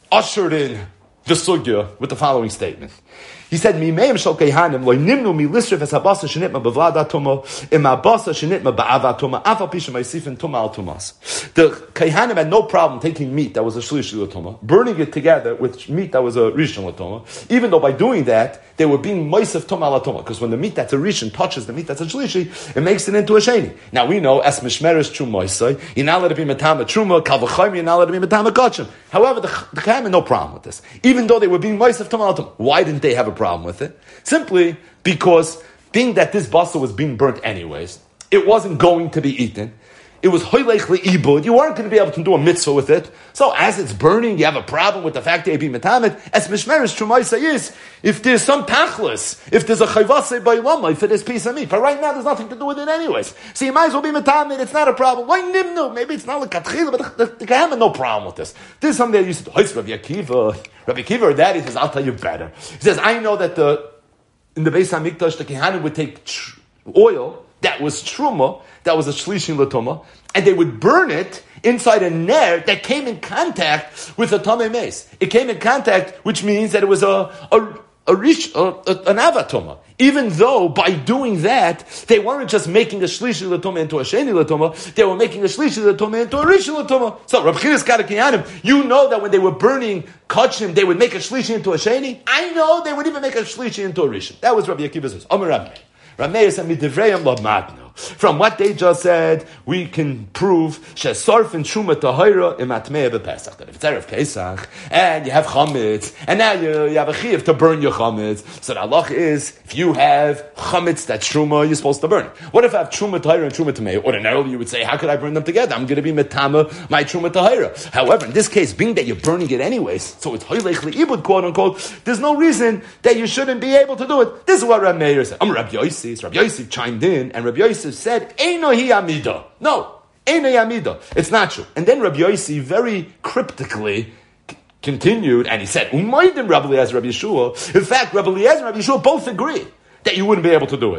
ushered in the sugya with the following statement. He said, "Mimeim shel keihanim lo nimnu mi lisrif es habasa shenitma bevlada tuma im habasa shenitma ba'ava tuma afal pisha ma'isifin tuma al tumas." The keihanim had no problem taking meat that was a shlishi l'tuma, burning it together with meat that was a rishon l'tuma, even though by doing that they were being moisef tuma al tuma, because when the meat that's a rishon touches the meat that's a shlishi, it makes it into a sheni. Now we know as mishmeres truma moisei, you're not allowed to be metama truma, kal v'chayim, you're not allowed to be metama kachim. However, the the keihanim had no problem with this, even though they were being moisef tuma al tuma. Why didn't they have a problem with it? Simply because being that this basar was being burnt anyways, it wasn't going to be eaten. It was hoylech le'ibud. You weren't going to be able to do a mitzvah with it. So as it's burning, you have a problem with the fact that it be metamet. As mishmeres trumaisa is, if there's some tachlis, if there's a chayvase ba'ilama for this piece of meat, but right now there's nothing to do with it anyways. So you might as well be metamet. It's not a problem. Why nimnu? Maybe it's not like katchila, but the, the, the Gehem had no problem with this. This is something that used to do. Rabbi Akiva, Rabbi Akiva, or that he says, I'll tell you better. He says, I know that the in the Beis Hamikdash, the Kehanim would take tr- oil that was truma, that was a shlishin l'tuma, and they would burn it inside a ner that came in contact with a tamei mace. It came in contact, which means that it was a a a rish, a, a, an avatoma. Even though by doing that, they weren't just making a shlishi l'tuma into a sheni l'tuma, they were making a shlishi l'tuma into a rish l'tuma. So Rabbi Chinas Karakiyanim, you know that when they were burning kachim, they would make a shlishi into a sheni. I know they would even make a shlishi into a rish. That was Rabbi Akiva's words. Omer Rabbi. Rabbi said, "Midivrayim lo matnu." From what they just said, we can prove shesarf and truma tahira imatmei bepesach. That if it's erev Pesach and you have chametz, and now you, you have a chiyuv to burn your chametz, so the halach is if you have chametz that's truma, you're supposed to burn it. What if I have truma tahira and truma tamei? Ordinarily, you would say, how could I burn them together? I'm going to be metama my truma tahira. However, in this case, being that you're burning it anyways, so it's hoylech leibud, quote unquote, there's no reason that you shouldn't be able to do it. This is what Rabbi Meir said. I'm Rabbi Yossi. Rabbi Yossi chimed in, and Rabbi Yossi said, Eino hi amida. No, Eino hi amida. It's not true. And then Rabbi Yossi very cryptically c- continued, and he said, Umaydim Rabbi Eliezer, Rabbi Yeshua. In fact, Rabbi Eliezer and Rabbi Yeshua both agree that you wouldn't be able to do it.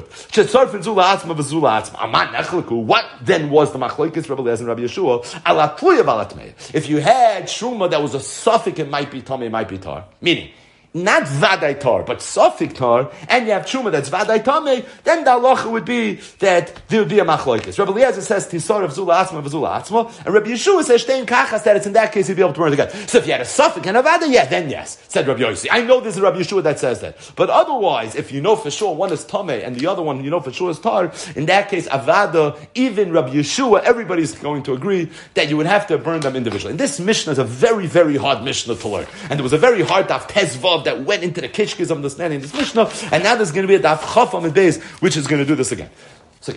What then was the machlokes Rabbi Eliezer and Rabbi Yeshua? If you had truma that was a suffix, it might be tamei, it might be tar. Meaning, not vaday tar, but suffix tar, and you have truma that's vaday tamei, then the halacha would be that there would be a machlokes. Rabbi Eliezer says tisar of zula atzma v'zula atzma, and Rabbi Yeshua says shtein kachas, that it's in that case you'd be able to burn it together. So if you had a suffix and a vaday, yeah, then yes, said Rabbi Yossi. I know this is Rabbi Yeshua that says that, but otherwise, if you know for sure one is tamei and the other one you know for sure is tar, in that case avada, even Rabbi Yeshua, everybody's going to agree that you would have to burn them individually. And this Mishnah is a very, very hard Mishnah to learn, and there was a very hard daf tezvav that went into the kishkis of understanding this Mishnah, and now there's going to be a daf chaf on the base, which is going to do this again. So,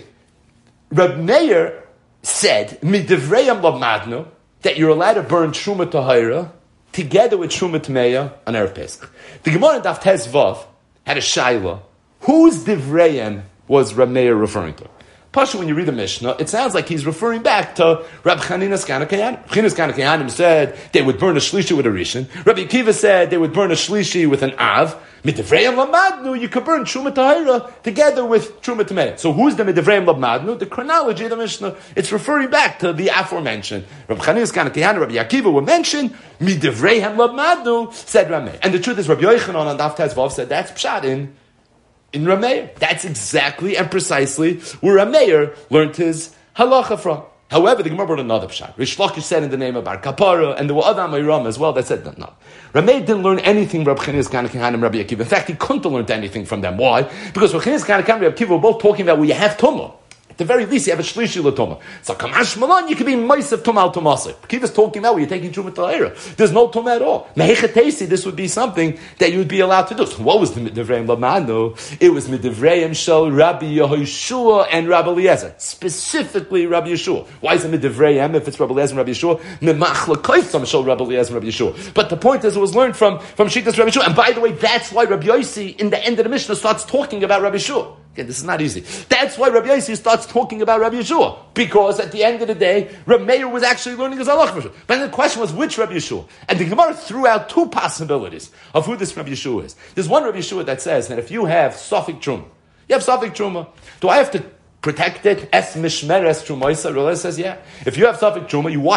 Reb Meir said, "Midivrayim lo madnu," that you're allowed to burn truma tahira together with truma tmeya on erev Pesach. The Gemara in daf tezvav had a shaila. Whose divrayim was Reb Meir referring to? Pasha, when you read the Mishnah, it sounds like he's referring back to Rabbi Chanina's Kana Kayanim. Chanina's Kana Kayanim said they would burn a shlishi with a rishon. Rabbi Akiva said they would burn a shlishi with an av. Midivrayim lamadnu, you could burn truma tahira together with truma tamei. So who's the midivrayim lamadnu? The chronology of the Mishnah, it's referring back to the aforementioned. Rabbi Chanina's Kana Kayanim, Rabbi Akiva were mentioned. Midivrayim lamadnu, said Rameh. And the truth is, Rabbi Yochanan on Daf Tezvav said that's pshat in In Rameir. That's exactly and precisely where Rameir learned his halacha from. However, the Gemara brought another pshat. Rish Lakish said in the name of Bar Kapara, and there were other Amayram as well that said no. no. Rameir didn't learn anything from Rabbi Chanina's Kana Kayanim and Rabbi Akiva. In fact, he couldn't have learned anything from them. Why? Because Rabbi Chanina's Kana Kayanim and Rabbi Akiva were both talking about where you have tumah. At the very least, you have a shlishi l'tuma. So kamash malan, you can be ma'asav tumah al tumasik. Kiva's talking about where you're taking truma ta'ira. There's no tumah at all. Mehechatesi, this would be something that you would be allowed to do. So what was the midivrayim lamanu? It was midivrayim shel Rabbi Yehoshua and Rabbi Eliezer. Specifically Rabbi Yeshua. Why is it midivrayim if it's Rabbi Eliezer and Rabbi Yeshua? Memachlekaisam shel Rabbi Eliezer and Rabbi Yeshua. But the point is, it was learned from from Shittas Rabbi Yeshua. And by the way, that's why Rabbi Yossi in the end of the Mishnah starts talking about Rabbi Yeshua. Okay, this is not easy. That's why Rabbi Yossi starts talking about Rabbi Yeshua, because at the end of the day, Rabbi Meir was actually learning his halacha. But the question was, which Rabbi Yeshua? And the Gemara threw out two possibilities of who this Rabbi Yeshua is. There's one Rabbi Yeshua that says that if you have Safik Truma, you have Safik Truma, do I have to protect it? Es mishmeres Trumaisa? Rabbi says, yeah. If you have Safik Truma, you watch it.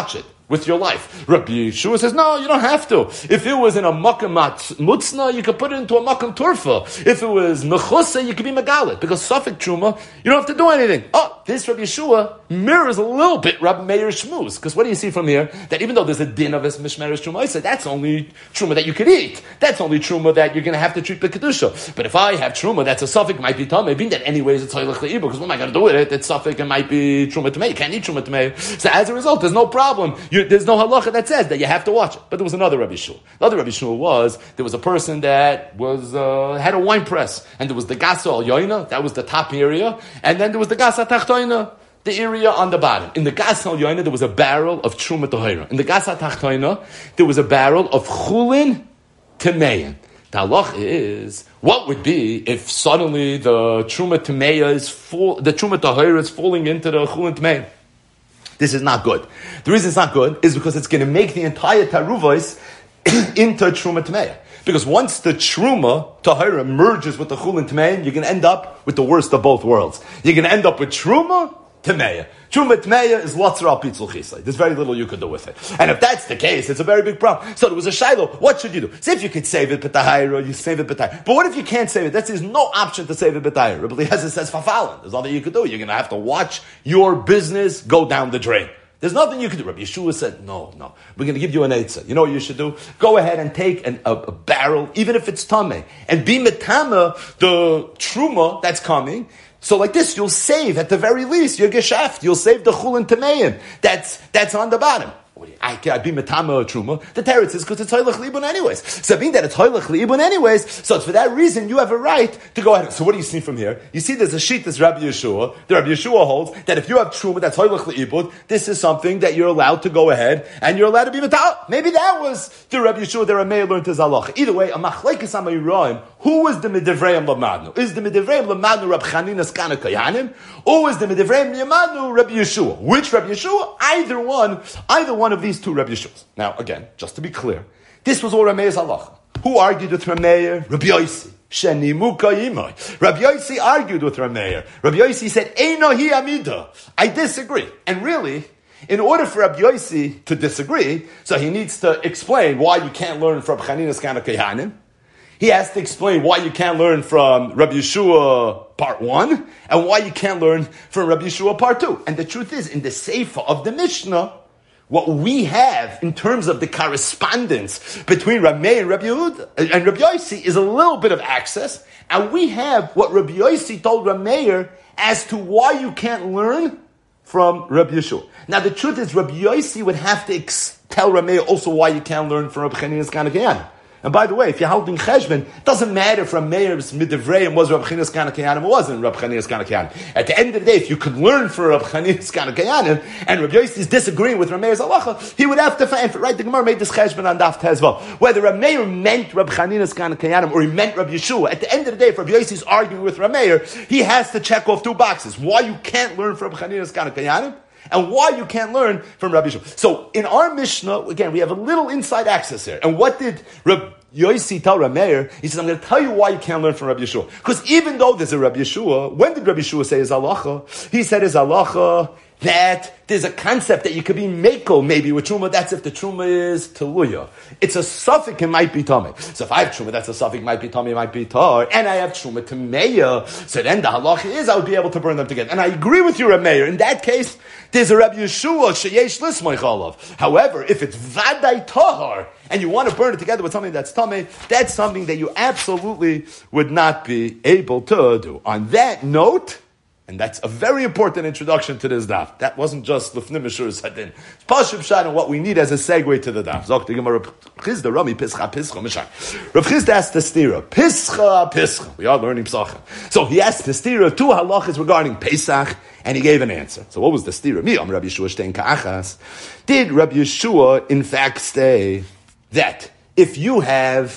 with your life. Rabbi Yeshua says, no, you don't have to. If it was in a makam mutzna, you could put it into a makam turfa. If it was mechusa, you could be megalit. Because safek truma, you don't have to do anything. Oh, this Rabbi Yeshua mirrors a little bit Rabbi Meir Shmuz. Because what do you see from here? That even though there's a din of his mishmeres truma, I said that's only truma that you could eat. That's only truma that you're going to have to treat the kedusha. But if I have truma, that's a safek, might be tamei. Being that anyways it's hoylech le'iba, because what am I going to do with it? It's safek, it might be truma tamei. You can't eat truma tamei. So as a result, there's no problem. You, there's no halacha that says that you have to watch it. But there was another Rabbi Yeshua. The other Rabbi Yeshua was, there was a person that was uh, had a wine press, and there was the Gasa al Yoina, that was the top area, and then there was the Gasa Tachtoina, the area on the bottom. In the Gasa al Yoina, there was a barrel of Truma Tahira. In the Gasa Tachtoina, there was a barrel of Chulin Temeyan. The halach is, what would be if suddenly the Truma Temeya is full, the Truma Tahira is falling into the Chulin Temeyan? This is not good. The reason it's not good is because it's going to make the entire taruvos into truma tmeya. Because once the truma tahira merges with the chulin tmeya, you're going to end up with the worst of both worlds. You're going to end up with truma tmeya. Truma tmeya is lotzar al pitzul chisai. There's very little you could do with it. And if that's the case, it's a very big problem. So there was a shiloh. What should you do? See if you could save it b'tahira, you save it b'tahira. But what if you can't save it? That there's no option to save it b'tahira. Rabbi Eliezer says fafalin. There's nothing you could do. You're going to have to watch your business go down the drain. There's nothing you can do. Rabbi Yeshua said, no, no. We're going to give you an eitzah. You know what you should do? Go ahead and take an, a, a barrel, even if it's tameh, and be metama the truma that's coming. So like this, you'll save, at the very least, your geshaft. You'll save the chulin tameim. That's, that's on the bottom. I can't be metama truma. The teretz is because it's hoylech libun anyways. So being that it's hoylech libun anyways, so it's for that reason you have a right to go ahead. So what do you see from here? You see there's a sheet that's Rabbi Yeshua. The Rabbi Yeshua holds that if you have truma that's hoylech libun, this is something that you're allowed to go ahead and you're allowed to be metama. Maybe that was the Rabbi Yeshua that Rameh learned his halacha. Either way, a machlekes amayiraim. Who was the midivreim lamadnu? Is the midivreim lamadnu Rab Chanina Skana Kayanim, or is the midivreim lamadnu Rabbi Yeshua? Which Rabbi Yeshua? Either one. Either one of these two Rabbi Yeshuas. Now, again, just to be clear, this was all Rameir's halacha. Who argued with Rameir? Rabbi Yossi. Shenimu kayimai. Rabbi Yossi argued with Rameir. Rabbi Yossi said, Eino hi amida. I disagree. And really, in order for Rabbi Yossi to disagree, so he needs to explain why you can't learn from Chanina Skana Kayanim. He has to explain why you can't learn from Rabbi Yeshua part one, and why you can't learn from Rabbi Yeshua part two. And the truth is, in the Seifa of the Mishnah, what we have in terms of the correspondence between Rabbi Meir and Rabbi Yehuda and Rabbi Yossi is a little bit of access, and we have what Rabbi Yossi told Rabbi Meir as to why you can't learn from Rabbi Yeshua. Now the truth is, Rabbi Yossi would have to ex- tell Rabbi Meir also why you can't learn from Rabbi Chanina Skana Kayanim. And by the way, if you're holding cheshbon, it doesn't matter if Rabbi Meir's midivreim was Rabbi Chanina Skana Kayanim or wasn't Rabbi Chanina Skana Kayanim. At the end of the day, if you could learn from Rabbi Chanina Skana Kayanim, and Rabbi Yossi is disagreeing with Rabbi Meir's halacha, he would have to find, right, the Gemara made this cheshbon on Daf Tezvav. Whether Rabbi Meir meant Rabbi Chanina Skana Kayanim or he meant Rabbi Yeshua, at the end of the day, if Rabbi Yossi is arguing with Rabbi Meir, he has to check off two boxes. Why you can't learn from Rabbi Chanina Skana Kayanim, and why you can't learn from Rabbi Yeshua. So, in our Mishnah, again, we have a little inside access here. And what did Rabbi Yossi tell Rabbi Meir? He says, I'm going to tell you why you can't learn from Rabbi Yeshua. Because even though there's a Rabbi Yeshua, when did Rabbi Yeshua say his halacha? He said his halacha that there's a concept that you could be mekel maybe with truma. That's if the truma is teluya. It's a suffix, it might be tamei. So if I have truma, that's a suffix, might be tamei, it might be tar. And I have truma temeya. So then the halacha is I would be able to burn them together. And I agree with you, Rabbi Meir. In that case, there's a Rabbi Yeshua sheyesh lismay chalav. However, if it's vaday tahar and you want to burn it together with something that's tamei, that's something that you absolutely would not be able to do. On that note, and that's a very important introduction to this daf. That wasn't just Lefnim Mishur Sadin. It's Pashup Shad and what we need as a segue to the daf. Zok the Gemara Rav Chizda Rami Pischa Pischa Mishan. Rav Chizda asked the stira Pischa Pischa. We are learning Pesachim. So he asked the stira two halachas regarding Pesach, and he gave an answer. So what was the stira? Mi Am Rabbi Yeshua Shtein Ka'achas. Did Rabbi Yeshua in fact say that if you have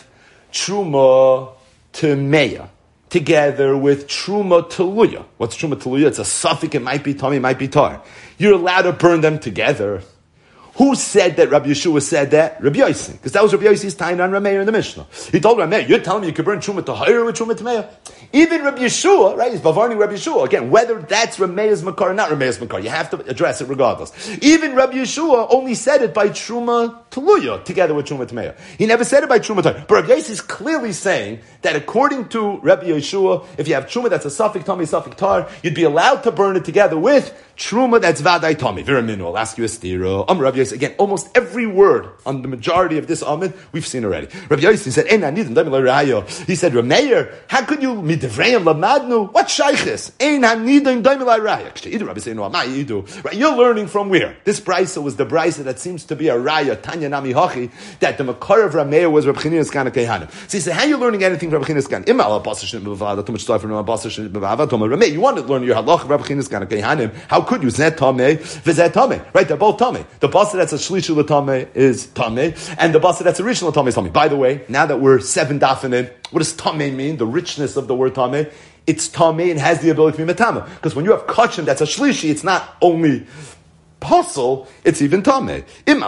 Truma Temeya together with Truma Teluya. What's Truma Teluya? It's a suffix, it might be Tommy, it might be Tar. You're allowed to burn them together. Who said that Rabbi Yeshua said that? Rabbi Yossi. Because that was Rabbi Yossi's time on Rameir in the Mishnah. He told Rameir, you're telling me you could burn Truma Tahira with Truma Tmeya? Even Rabbi Yeshua, right, he's Bavarni Rabbi Yeshua. Again, whether that's Rameir's Makar or not Rameir's Makar, you have to address it regardless. Even Rabbi Yeshua only said it by Truma Teluya, together with Truma Tmeya. He never said it by Truma Tahira. But Rabbi Yossi is clearly saying that according to Rabbi Yeshua, if you have Truma that's a Safik Tami, Safik Tar, you'd be allowed to burn it together with Truma that's Vadai Tami. Viraminu, I'll ask you a stira. Um, Rabbi Yossi, again, almost every word on the majority of this Amid, we've seen already. Rabbi Yossi said, Ein Hanidim Daimel Raya. He said, Rameir, how could you, Midivrayim Lamadnu? What shaykhis? Ein Hanidim Daimel Raya. K'sheidu Rabbi say, no, Amayidu. Right, you're learning from where? This Brisa was the Brisa that seems to be a Raya, Tanya Nami Hachi, that the Makar of Rameir was Rabbi Chininus Kana Kehanim. So he said, how are you learning anything from Rabbi Chininus Kana? Ima ala Basashin Bavada, too much stuff from Basashin Bavada, Toma Rameir. You want to learn your halach of Rabbi Chininus Kana Kehanim. How could you? Zet Tameh, Vizet Tameh. Right, they're both Tameh. The Basa that's a Shlishu L'Tameh is Tameh, and the Basa that's a Rishon L'Tameh is Tameh. By the way, now that we're seven dafin in, what does Tameh mean? The richness of the word Tameh. It's Tameh and has the ability to be Metama. Because when you have Kachim that's a Shlishi, it's not only Puzzle, it's even Tameh.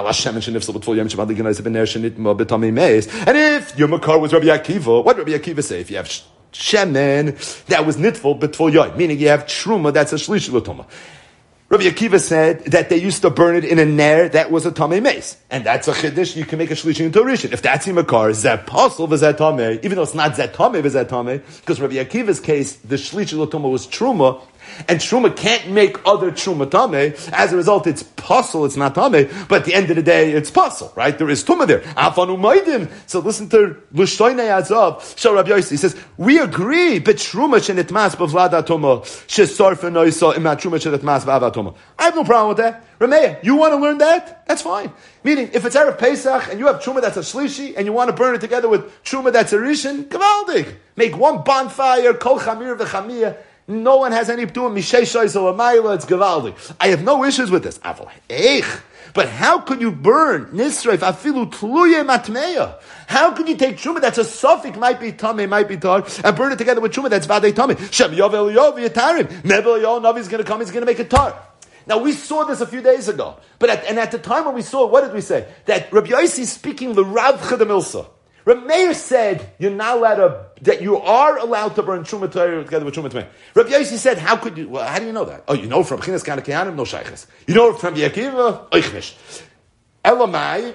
And if your Makar was Rabbi Akiva, what did Rabbi Akiva say? If you have Shemen, that was Nitful B'Tful Yoy, meaning you have Truma, that's a Shlishi L'Toma. Rabbi Akiva said that they used to burn it in a ner that was a tamei mace, and that's a chiddush. You can make a shlishi into a rishon. If that's imakar, zet pasul v'zet tamei, even though it's not zet tamei v'zet tamei, because Rabbi Akiva's case, the shlishi l'toma was truma, and truma can't make other truma tamei. As a result, it's pasul, it's not tamei. But at the end of the day, it's pasul, right? There is tuma there. Afanu maidim. So listen to l'shtoinei azav. So Rabbi Yossi says we agree, but truma shenitmas b'vlada tuma shesarfen noisa imat truma shenitmas b'ava tuma. I have no problem with that. Rameya, you want to learn that? That's fine. Meaning, if it's Erev Pesach and you have truma that's a shlishi and you want to burn it together with truma that's a rishon, gavaldig. Make one bonfire, kol chamir v'chamiyah. No one has any to do with Mishei Shoyz or Lamayla, it's Gavaldi. I have no issues with this. But how could you burn Nisreif Afilu Tluye Matmeya? How can you take Truma that's a suffix, might be Tameh, might be Tar, and burn it together with Truma that's Vadei Tameh? Shem Yov Eliyav Yatarim. Nebel Yov Navi is going to come, he's going to make a Tar. Now we saw this a few days ago. But at, and at the time when we saw it, what did we say? That Rabbi Yossi is speaking the Rav Chedemilsa. Rabbi Meir said you're not allowed to, that you are allowed to burn Truma Torah together with Truma Tmei. Rabbi Yossi said, how could you, well, how do you know that? Oh, you know from Chinas Kana Kehanim, no Shaykhs. You know from Yakiva, Oichnish. Elamai,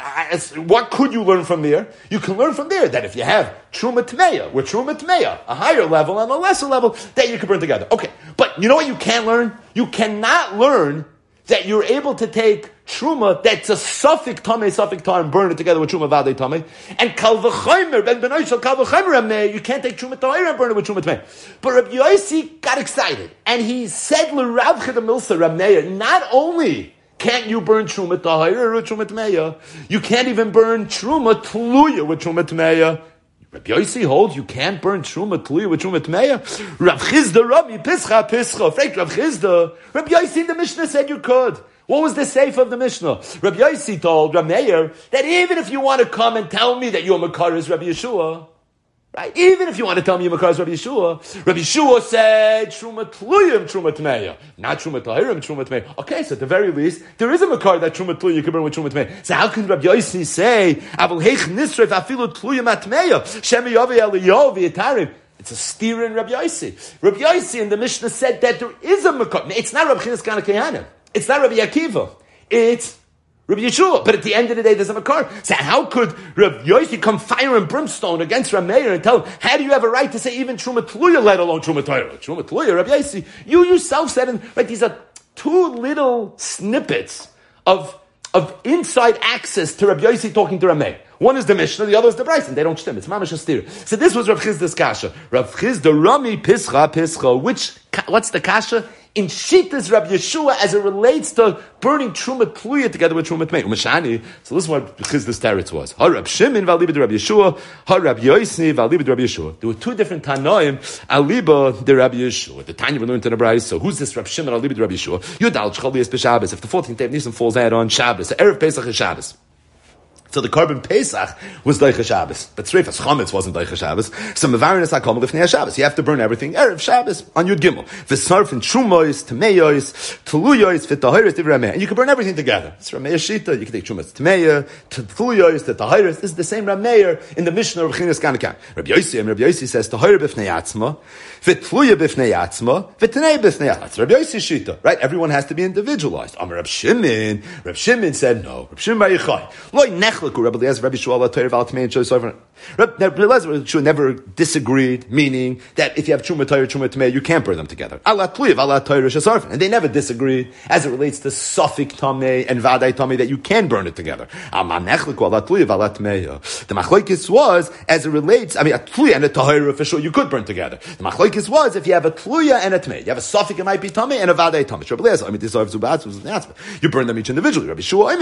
what could you learn from there? You can learn from there that if you have Truma Tmeya, with Truma Tmeya, a higher level and a lesser level, that you can burn together. Okay, but you know what you can learn? You cannot learn that you're able to take Truma that's a suffix tamei, suffix tar, and burn it together with Truma vadei tamei. And kal v'chaymer, ben benoy shal kal v'chaymer, you can't take Truma ta'ir and burn it with Truma tamei. But Rabbi Yossi got excited, and he said l'Rav Chedemilsa Rab Meir, not only can't you burn Truma ta'ir with Truma tamei, you can't even burn Truma tluya with Truma tamei. Rabbi Yossi holds you can't burn Truma Tluya with Truma Tmeya. Rav Chizda Rabbi Pischa Pischa. Frank Rav Chizda. Rabbi Yossi the Mishnah said you could. What was the safe of the Mishnah? Rabbi Yossi told Rav Meir that even if you want to come and tell me that your Makar is Rabbi Yeshua, right? Even if you want to tell me your Makar is Rabbi Yeshua, Rabbi Yeshua said Truma Tluyim Truma Tmeya, not Truma Tahirim Truma Tmeya. Okay, so at the very least, there is a Makar that Truma Tluya you can burn with Truma Tmeya. So how can Rabbi Yossi say Avol Heich Nisref Afilu Tluyim Atmeya Shemi Yavi Eliyav Yitarim? It's a steer in Rabbi Yossi. Rabbi Yossi in the Mishnah said that there is a Makar. It's not Rabbi Chinas Kana Kehanim. It's not Rabbi Akiva. It's Rabbi Yeshua. But at the end of the day, there's a Makar. So how could Rabbi Yossi come fire and brimstone against Rabbi Meir and tell him, how do you have a right to say even Truma Tluya, let alone Truma Torah? Truma Tluya, Rabbi Yossi. You yourself said, in, right, these are two little snippets of, of inside access to Rabbi Yossi talking to Rabbi Meir. One is the Mishnah, the other is the Bryce, and they don't stem. It's Mamash Astir. So this was Rav Chizda's kasha. Rav Chizda Rami Pischa Pischa. Which, what's the kasha? In Shittas Rabbi Yeshua as it relates to burning Truma Tluya together with Truma Tmei. Umashani. So listen what Chizda's teretz was. Ha Rab Shimon v'alibid Rabbi Yeshua. Ha Rab Yosni v'alibid Rabbi Yeshua. There were two different Tanoim. Aliba the Rabbi Yeshua. The Tanya we learned in the Bryce. So who's this Rab Shimon alibid Rabbi Yeshua? Yudal Shchalias b'Shabbos. If the fourteenth day of Nisan falls out on Shabbos, so Erev Pesach is Shabbos. So the Korban Pesach was Deicha Shabbos, but Sreifas Chametz wasn't Deicha Shabbos. So Mevarin HaKol Lifnei Shabbos. You have to burn everything Erev Shabbos on Yud Gimel. V'sarf and Trumois, Tameyois, Tuluyois, V'tahiris, Tivrameh. And you can burn everything together. It's Rameh Shita. You can take Trumois, Tameya, Tuluyois, Tahiris. This is the same Rameir in the Mishnah of Chinas Ganakan. Rabbi Yossi, and Rabbi Yossi says Tahir B'fnei Atzma, V'tluya B'fnei Atzma, V'tanei B'fnei Atzma. That's Rabbi Yossi Shita, right? Everyone has to be individualized. Amar Rab Shimon, Rab Shimon said no. Rab Shimon Bar Yochai. Loi Nechleku, Rabbi Eliezer, Rabbi Shua, Torah, Val Tamei, and Shosov. Rabbi Eliezer never disagreed, meaning that if you have Truma Torah, Truma Tamei, you can't burn them together. Allah Tluya, Allah Torah, Shosov. And they never disagreed as it relates to Safik Tamei and Vadai Tamei that you can burn it together. Amar Nechleku, Allah Tluya, Allah Tamei. The Machlokes was, as it relates, I mean, a Tluya and a Tahira, for sure, you could burn together. The Machlokes was, if you have a Tluya and a Tamei, you have a Safik, it might be Tamei, and a Vadai Tamei. Rabbi Eliezer, I mean, this is you burn them each individually. Rabbi Shua,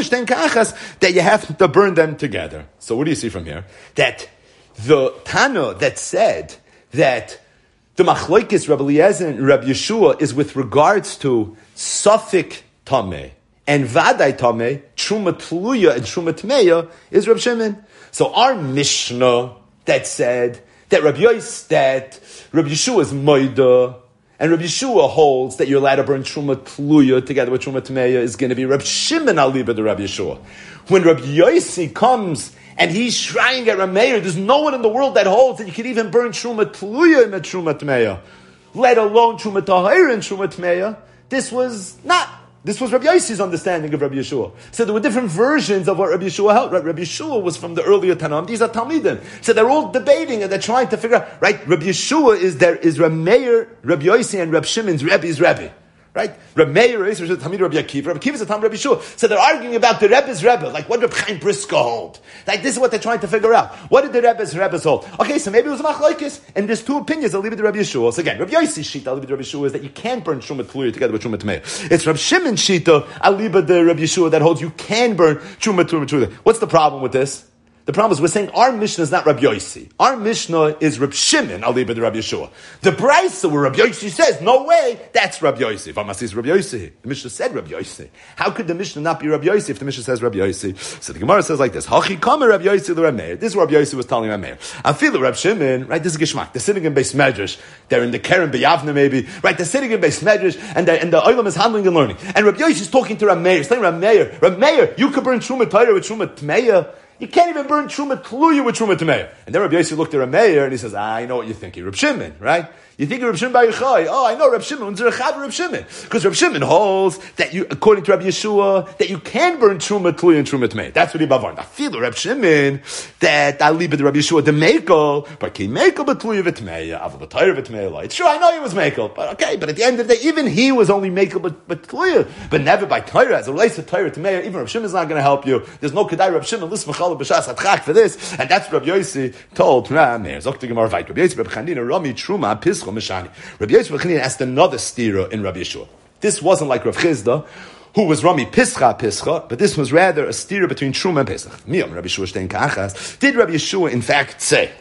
that you have to burn them together. So what do you see from here? That the Tana that said that the Machlokes Rabbi Eliezer and Rabbi Yeshua is with regards to Safik Tamei and Vadai Tamei, Truma Tluya and Truma Tmeya is Rabbi Shimon. So our Mishnah that said that Rabbi Yos, that Rabbi Yeshua is Moida, and Rabbi Yeshua holds that you're allowed to burn Truma Tluya together with Truma Tmeya is going to be Rabbi Shimon Aliba the Rabbi Yeshua. When Rabbi Yossi comes and he's shrieing at Rameir, there's no one in the world that holds that you can even burn Truma Tluya and Truma Tmeya, let alone Truma Tahir and Truma Tmeya. This was not. This was Rabbi Yossi's understanding of Rabbi Yeshua. So there were different versions of what Rabbi Yeshua held. Right? Rabbi Yeshua was from the earlier Tanam. These are Talmidim. So they're all debating and they're trying to figure out, right? Rabbi Yeshua is there, is Rameir, Rabbi Yossi, and Rabbi Shimon's Rebbe's Rebbe. Right? Rabbi Meir is Talmid Rabbi Akiva. Rabbi Akiva is a Talmid Rabbi Yeshua. So they're arguing about the Rebbe's Rebbe. Like, what did Rabbi Chaim Brisker hold? Like, this is what they're trying to figure out. What did the Rebbe's Rebbe hold? Okay, so maybe it was a machlokes, and there's two opinions. I'll leave it to Rabbi Yeshua. So again, Rabbi Yossi's shita, I'll leave it to Rabbi Yeshua, is that you can't burn Truma Tluya together with Truma Tmeya. It's Rabbi Shimon's shita, I'll leave it to Rabbi Yeshua, that holds you can burn Truma Tluya. What's the problem with this? The problem is we're saying our Mishnah is not Rabbi Yossi. Our Mishnah is Rabbi Shimon, I'll leave it to Rabbi Yeshua. The Brisa where Rabbi Yossi says, no way, that's Rabbi Yossi. If I'm saying Rabbi Yossi, the Mishnah said Rabbi Yossi. How could the Mishnah not be Rabbi Yossi if the Mishnah says Rabbi Yossi? So the Gemara says like this, Hachi Kama Rabbi Yossi the Rameir. This is what Rabbi Yossi was telling Rameir. I feel the Rabbi Shimon, right, this is Geshmak. They're sitting in Beis Medrash. They're in the Keren B'Yavne maybe, right, they're sitting in Beis Medrash, and, and the Olam is handling and learning. And Rabbi Yossi is talking to Rameir. He's telling Rameir, Rameir, you could burn Truma Torah with Truma Tmeya. You can't even burn Truma Tluya with Truma Tmeya. And then Rabbi Yossi looked at Rameir and he says, ah, I know what you're thinking. Reb Shimon, right? You think Reb Shimon Bar Yochai. Oh, I know Reb Shimon. Reb Shimon. Because Reb Shimon holds that you, according to Rabbi Yeshua, that you can burn Truma Tluya and Truma Tmeya. That's what he bavar. I feel Reb Shimon that I leave it to Rabbi Yeshua the Mekel, but ki Mekel but Tluya v'Tmeya, Aval b'Torah v'Tmeya. It's true, I know he was Mekel, but okay. But at the end of the day, even he was only Mekel but but Tluya, but never by Torah. As it relates to Torah Tmeya, even Reb Shimon is not going to help you. There's no Kedai Reb Shimon listen Mechala b'Shas Atchak for this, and that's what Rabbi Yossi told Rameir. Zok the Gemara vayt. Rabbi Yossi Rabbi Chanina Rami Truma Pischa Mishani. Rabbi Yossi Rabbi Chanina asked another stira in Rabbi Yeshua. This wasn't like Rav Chizda, who was Rami Pischa Pischa, but this was rather a stira between Truma and Pesach. Miyam Rabbi Yeshua Shtein Kachas. Did Rabbi Yeshua in fact say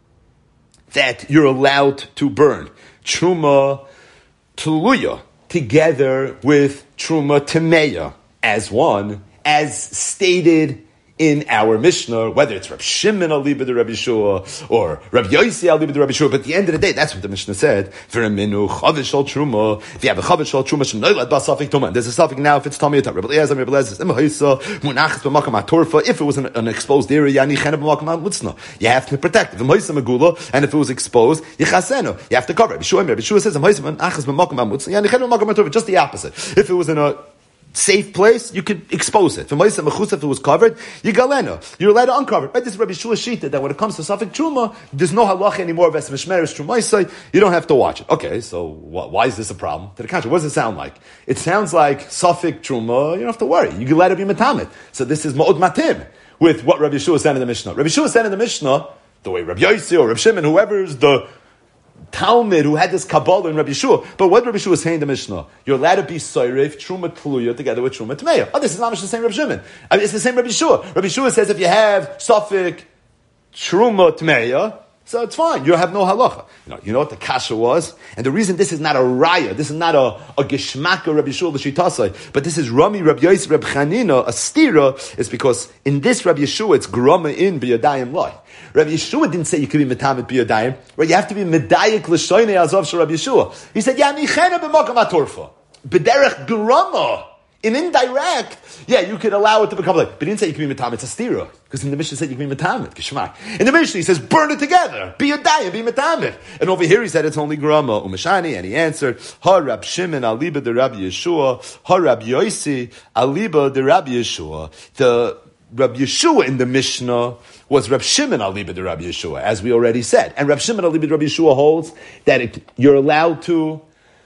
that you're allowed to burn Truma Tluya together with Truma Tmeya as one, as stated in our Mishnah, whether it's Reb Shimon Aliba the Rabbi Yeshua or Rabbi Yossi Aliba the Rabbi Yeshua, but at the end of the day, that's what the Mishnah said. V'reminu chavish al truma. If you have a chavish al truma, shenoilad ba safik tuma. There's a safik now if it's Talmid Torah. Rabbi Eliezer, Rabbi Eliezer, imahisa munachas b'makam hatorfa. If it was an, an exposed area, yani chena b'makam hamutzna. You have to protect it. V'mahisa megula, and if it was exposed, yichasenu. You have to cover it. Rabbi Yeshua, Rabbi Yeshua says, imahisa munachas b'makam hamutzna. Yani chena b'makam hatorfa. Just the opposite. If it was in a safe place, you could expose it. If it was covered, you galena. You're allowed to uncover it. Right? This is Rabbi Shua Shita, that when it comes to Safik Truma, there's no halacha anymore of Esmeshmeres Trumaisai. You don't have to watch it. Okay, so wh- why is this a problem? To the contrary, what does it sound like? It sounds like Safik Truma, you don't have to worry. You can let it be Matamit. So this is Ma'od Matim with what Rabbi Shua said in the Mishnah. Rabbi Shua said in the Mishnah, the way Rabbi Yossi or Rabbi Shimon, whoever's the Talmud who had this Kabbalah in Rabbi Yeshua. But what Rabbi Yeshua is saying in the Mishnah? You're allowed to be Soiref, Truma Tluya, together with Truma Tmeya. Oh, this is not the same Rabbi Shimon. I mean, it's the same Rabbi Yeshua. Rabbi Yeshua says if you have Safik, Truma Tmeya, So it's fine. You have no halacha. You know, you know what the kasha was? And the reason this is not a raya, this is not a, a geshmaka Rabbi Yeshua l'shitasai, but this is Rami, Rabbi Yosef, Rabbi Chanina, a stira, is because in this Rabbi Yeshua, it's grama in b'yadayim loy. Rabbi Yeshua didn't say you could be metamet b'yadayim, right? You have to be medayik l'shoynei azov shel Rabbi Yeshua. He said, ya michena b'makam atorfa. B'derech grama. In indirect, yeah, you could allow it to become like, but he didn't say you can be metamet, it's a stira. Because in the Mishnah said you can be metamet, kishmak. In the Mishnah he says, burn it together, be a dayim, be metamet. And over here he said it's only grama, umashani, and he answered, ha Rab Shimon, aliba de Rabbi Yeshua, ha Rab Yosi, aliba de Rabbi Yeshua. The Rabbi Yeshua in the Mishnah was Rab Shimon aliba de Rabbi Yeshua, as we already said. And Rab Shimon aliba de Rabbi Yeshua holds that it, you're allowed to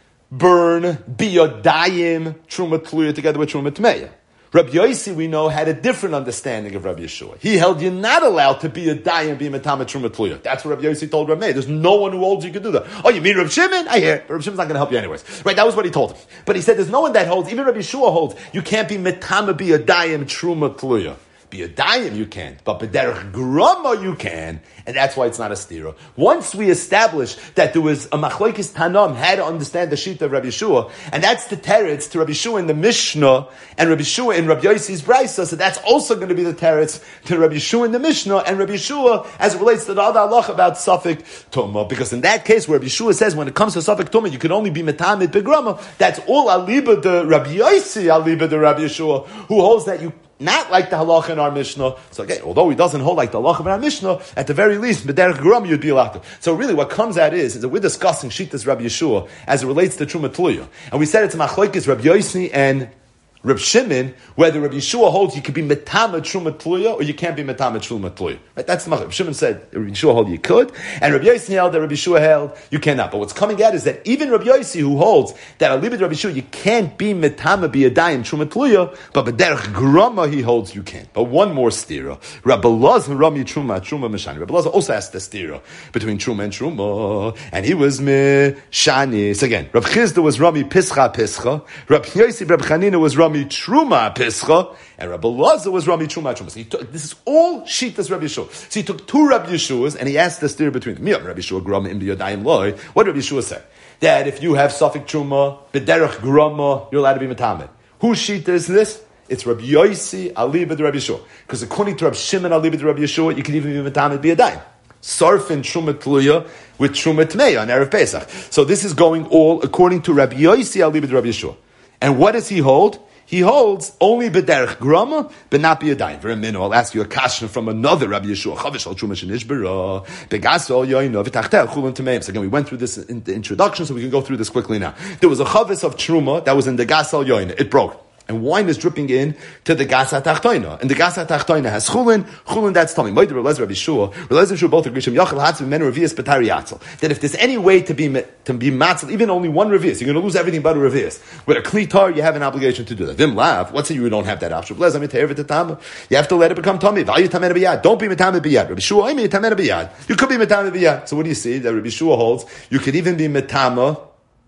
burn biyodayim truma tluya together with truma tmeya. Rabbi Yossi, we know, had a different understanding of Rabbi Yeshua. He held you're not allowed to be a dayim be metama truma tluya. That's what Rabbi Yossi told Rabbi Meir. There's no one who holds you can do that. Oh, you mean Rabbi Shimon? I hear, but Rabbi Shimon's not going to help you anyways. Right? That was what he told him. But he said there's no one that holds. Even Rabbi Yeshua holds you can't be metama be a dayim truma tluya. Be a dayim you can't, but b'derech grama you can, and that's why it's not a stira. Once we establish that there was a machlokes tanam had to understand the shita of Rabbi Yeshua, and that's the teretz to Rabbi Yeshua in the Mishnah and Rabbi Yeshua in Rabbi Yossi's brisa, so that's also going to be the teretz to Rabbi Yeshua in the Mishnah and Rabbi Yeshua as it relates to the other halacha about Safek Tumah. Because in that case, where Rabbi Yeshua says when it comes to Safek Tumah, you can only be metamid begrama, that's all aliba de Rabbi Yossi, aliba de Rabbi Yeshua, who holds that you not like the halacha in our Mishnah. So again, although he doesn't hold like the halacha in our Mishnah, at the very least, b'derech grama you'd be allowed to. So really what comes out is, is that we're discussing Shitas Rabbi Yeshua as it relates to Truma Tluya. And we said it's machlokes Rabbi Yossi and Reb Shimon, whether Rabbi Yeshua holds you could be metama truma tluya or you can't be metama truma tluya. Right? That's the machlokes. Reb Shimon said Rabbi Yeshua held you could, and Rabbi Yossi held that Rabbi Yeshua held you cannot. But what's coming out is that even Rabbi Yossi, who holds that aliba Rabbi Yeshua you can't be metama be a dayim truma tluya, but b'derech grama he holds you can. But one more stira. Rabbi Lazar Rami truma truma meshani. Rabbi Lazar also asked the stira between truma and truma, and he was meshani. So again, Rabbi Chizda was Rami pischa pischa. Rabbi Yossi Rabbi Chanina was Rami Truma Pischa, and Rabbi Lazar was Rami Truma Truma. So he took, this is all Shitas Rabbi Yeshua. So he took two Rabbi Yeshuas, and he asked the steer between them. Rabbi Yeshua Grama im Yodayim Loi. What did Rabbi Yeshua say? That if you have Safek Truma, B'derech Grama, you're allowed to be Metamed. Whose Shita is this? It's Rabbi Yossi aliba de Rabbi Yeshua. Because according to Rabbi Shimon aliba de Rabbi Yeshua, you can even be Metamed B'yadayim. Sarfin Truma Tluya with Truma Tmeya on Erev Pesach. So this is going all according to Rabbi Yossi aliba de Rabbi Yeshua. And what does he hold? He holds only b'derech grama, but not b'yadayim. Very minute, I'll ask you a question from another Rabbi Yeshua. Chavish al truma shenishbara, begasol yoyno v'tachteh chulin tameim. So again, we went through this in the introduction, so we can go through this quickly now. There was a chavis of truma that was in the gasal yoyno. It broke. And wine is dripping in to the gasa tachtoina. And the gasa tachtoina has chulin. Chulin, that's tummy. Moed Rabbi Rabbi Shua. Rabbi Shua both agree. Shem yachal hatzim men revius betari yatzel. That if there's any way to be to be matzel, even only one revius, you're going to lose everything but a revius. With a klitar, you have an obligation to do that. Vim lav. What's it? You don't have that option. You have to let it become tummy. Value tamer biyad. Don't be metamer biyad. Rabbi Shua, I mean tamer biyad. You could be metamer biyad. So what do you see? That Rabbi Shua holds you could even be metama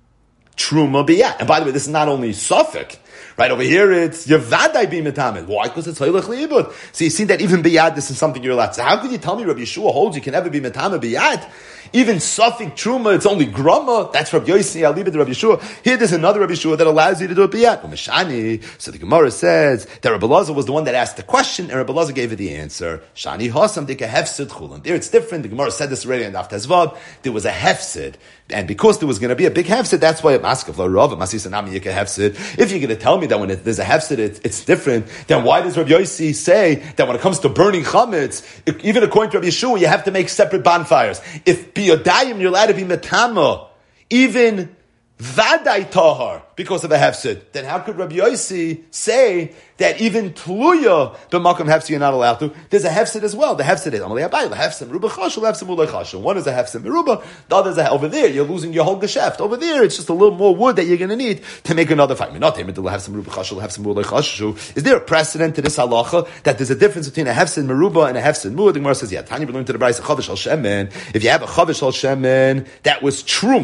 truma biyad. And by the way, this is not only Suffolk. Right over here, it's Yevadai be metamed. Why? Because it's Haylech Liibud. So you see that even biyad, this is something you're allowed. So how could you tell me Rabbi Yeshua holds you can never be metamed biyad? Even Safik Truma, it's only Grama. That's Rabbi Yossi, Alibid Rabbi Yeshua. Here there's another Rabbi Yeshua that allows you to do it biyad. Meshani. So the Gemara says that Rabbi Lazar was the one that asked the question, and Rabbi Lazar gave it the answer. Shani Hasam dika hefsid chulin. There it's different. The Gemara said this already in Daf Tezvav. There was a hefsid. And because there was going to be a big hefsid, that's why it maskav l'rov, masisanami yika hefsid. If you're going to tell me that when it, there's a hefsid, it, it's different, then why does Rabbi Yossi say that when it comes to burning chametz, if, even according to Rabbi Yeshua, you have to make separate bonfires? If biyodayim, you're allowed to be metama, even vaday tahar, because of a hefsid, then how could Rabbi Yossi say that even tluya b'makom hefsid you're not allowed to? There's a hefsid as well. The hefsid is amalei abayil, the hefsid meruba chashul, hefsid mulei chashul. One is a hefsid meruba, the other is a over there. You're losing your whole geschäft. Over there, it's just a little more wood that you're going to need to make another fight. Not hefsid meruba chashul, hefsid mulei chashul. Is there a precedent to this halacha that there's a difference between a hefsid meruba and a hefsid mud? The Gemara says, yeah. Tanya belonged to the brayse chavish al shemen. If you have a chavish al shemen, that was truma.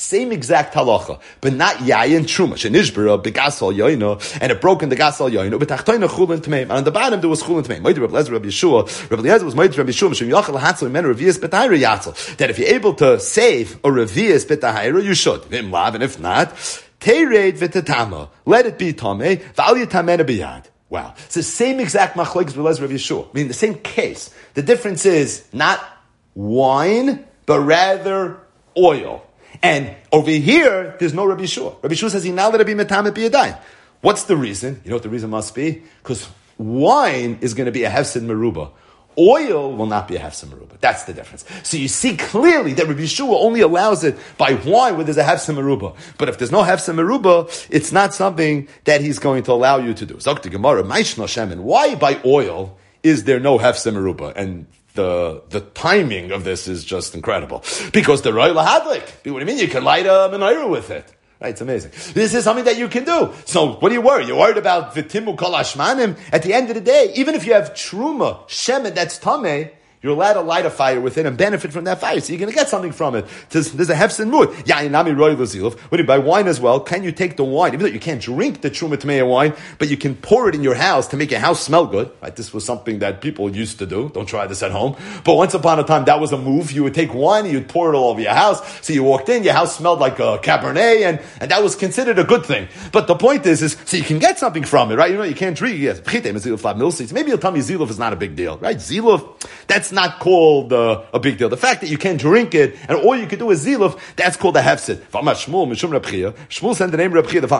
Same exact halacha, but not yayin truma. Shenishbara begasal yoino, and it broke in the gasal yoino. But tachtoina chulin tmeim, and on the bottom there was chulin tmeim. Moed Rabbi Lezer Rabbi Yeshua. Rabbi Lezer was moed Rabbi Yeshua. Shem yachal hatzal men revius betayra yatzal. That if you're able to save a revius betayra, you should. Vim lav, and if not, tered v'tetama. Let it be tameh. V'al yitamena biyad. Wow, it's the same exact machlokes with Lezer Rabbi Yeshua. I mean, the same case. The difference is not wine, but rather oil. And over here, there's no Rabbi Yeshua. Rabbi Yeshua says, "Now let it be metamet biyadayim." What's the reason? You know what the reason must be? Because wine is going to be a hefsed meruba. Oil will not be a hefsed meruba. That's the difference. So you see clearly that Rabbi Yeshua only allows it by wine where there's a hefsed meruba. But if there's no hefsed meruba, it's not something that he's going to allow you to do. Zok the Gemara, Maishna Shemen. Why by oil is there no hefsed meruba? And The the timing of this is just incredible. Because the roy lahadlik. What do you mean? You can light a menorah with it. Right, it's amazing. This is something that you can do. So what do you worry? You're worried about v'timu kol hashmanim? At the end of the day, even if you have truma, shemen, that's tameh, you're allowed to light a fire with it and benefit from that fire. So you're going to get something from it. There's, there's a hefsin mood. Ya'inami roy l'ziluf. What do you buy wine as well? Can you take the wine, even though you can't drink the truma tmeya wine, but you can pour it in your house to make your house smell good. Right? This was something that people used to do. Don't try this at home. But once upon a time, that was a move. You would take wine and you'd pour it all over your house. So you walked in, your house smelled like a Cabernet, and, and that was considered a good thing. But the point is, is so you can get something from it, right? You know, you can't drink. Yes, maybe you'll tell me ziluf is not a big deal, right? Ziluf, that's not called Uh, a big deal. The fact that you can't drink it and all you can do is ziluf, that's called a hefsid. Shmuel sent the name Reb Chia.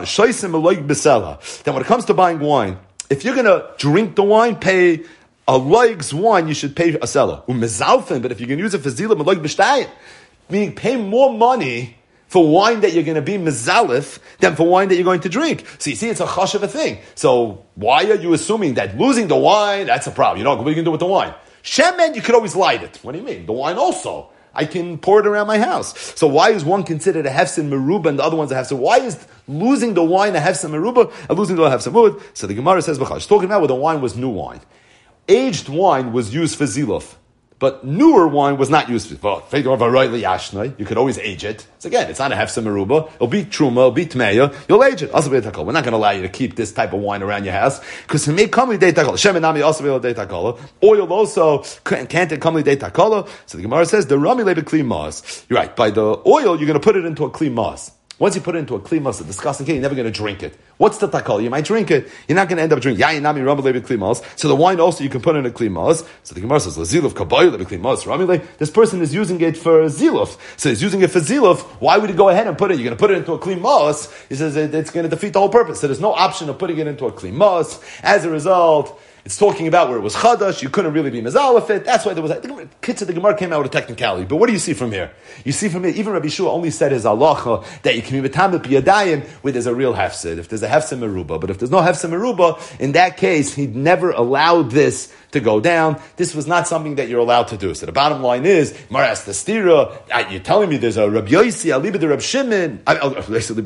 Then when it comes to buying wine, if you're going to drink the wine, pay a loig's wine, you should pay a seller. But if you can use it for ziluf, meaning pay more money for wine that you're going to be mezalif than for wine that you're going to drink. So you see, it's a chosh of a thing. So why are you assuming that losing the wine, that's a problem? You know, what are you going to do with the wine? Shemen, you could always light it. What do you mean? The wine also. I can pour it around my house. So why is one considered a hefsin meruba and the other one's a hefsin? Why is losing the wine a hefsin meruba and losing the hefsin mud? So the Gemara says, it's talking about where the wine was new wine. Aged wine was used for ziluf. But newer wine was not used for. You could always age it. So again, it's not a hefsem meruba. It'll be truma, it'll be tmeya. You'll age it. We're not going to allow you to keep this type of wine around your house because it may come day takala. Shemenami also be day takala. Oil also can't it come day takala. So the Gemara says the rami lebe kli mas. You're right. By the oil, you're going to put it into a kli mas. Once you put it into a kli mas, a disgusting cake, you're never going to drink it. What's the takal? You might drink it. You're not going to end up drinking. Yayin nami rami lebe kli mas. So the wine also you can put in a kli mas. So the Gemara says laziluf kaboy lebe kli mas. Rami le. This person is using it for ziluf. So he's using it for ziluf. Why would he go ahead and put it? You're going to put it into a kli mas. He says it's going to defeat the whole purpose. So there's no option of putting it into a kli mas. As a result, it's talking about where it was chadash. You couldn't really be mezal with it. That's why there was. The kids of the Gemara came out with a technicality. But what do you see from here? You see from here, even Rabbi Shua only said his halacha that you can be metamet biyadayim where there's a real hefsid. If there's a hefsid meruba, but if there's no hefsid meruba, in that case, he'd never allowed this to go down. This was not something that you're allowed to do. So the bottom line is, Maras the stira. You're telling me there's a Rabbi Yosi aliba de Rabbi Shimon, a Rabbi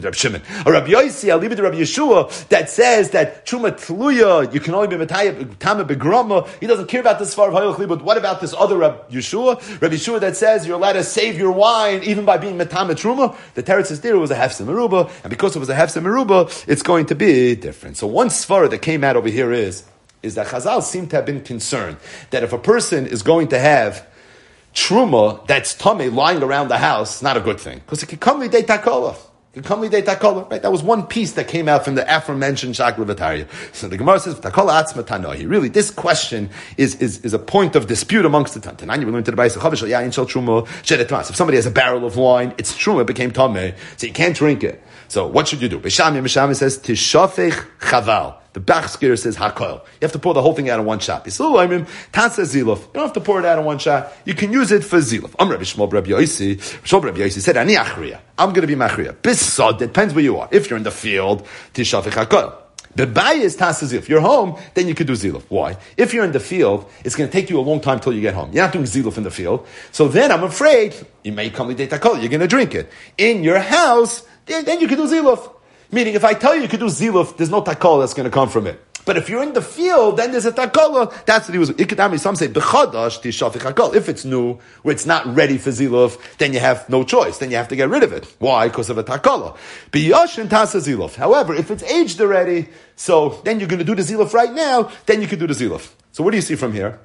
Yosi aliba de Rabbi Yeshua that says that truma tluya you can only be metayim tama begrama. He doesn't care about this far of hayachli. But what about this other Rabbi Yeshua? Rabbi Yeshua that says you're allowed to save your wine even by being metama truma. The teretz stira was a hefsem meruba, and because it was a hefsem meruba, it's going to be different. So one svara that came out over here is. is that Chazal seem to have been concerned that if a person is going to have truma that's tummy lying around the house, it's not a good thing. Because it can come lidei takola. It can come lidei takola. Right? That was one piece that came out from the aforementioned Shakla V'Tarya. So the Gemara says, Takola atzma tanohi. Really, this question is, is, is a point of dispute amongst the Tantanani. We learned to the Bais Chavish Yain Shel Truma Shedet. If somebody has a barrel of wine, it's truma, it became tameh, so you can't drink it. So what should you do? Bishami Mishami says, Tishafech chaval. The Bachskir says hakoil. You have to pour the whole thing out in one shot. Yisrael Tansa ziluf. You don't have to pour it out in one shot. You can use it for ziluf. I'm Rabbi Shmuel Rabbi Yosi. Shmuel Rabbi Yosi said, Ani achriya. I'm going to be machriya. Bisod. Depends where you are. If you're in the field, tishafich hakoil. The bay is Tansa ziluf. If you're home, then you could do ziluf. Why? If you're in the field, it's going to take you a long time till you get home. You're not doing ziluf in the field. So then I'm afraid you may come with hakoil. You're going to drink it in your house. Then, then you can do ziluf. Meaning, if I tell you you could do ziluf, there's no takol that's going to come from it. But if you're in the field, then there's a takala. That's what he was. Ikadami, some say, b'chadash tishafich hakol. If it's new, where it's not ready for ziluf, then you have no choice. Then you have to get rid of it. Why? Because of a takala. B'yashin tasa ziluf. However, if it's aged already, so then you're going to do the ziluf right now, then you can do the ziluf. So what do you see from here?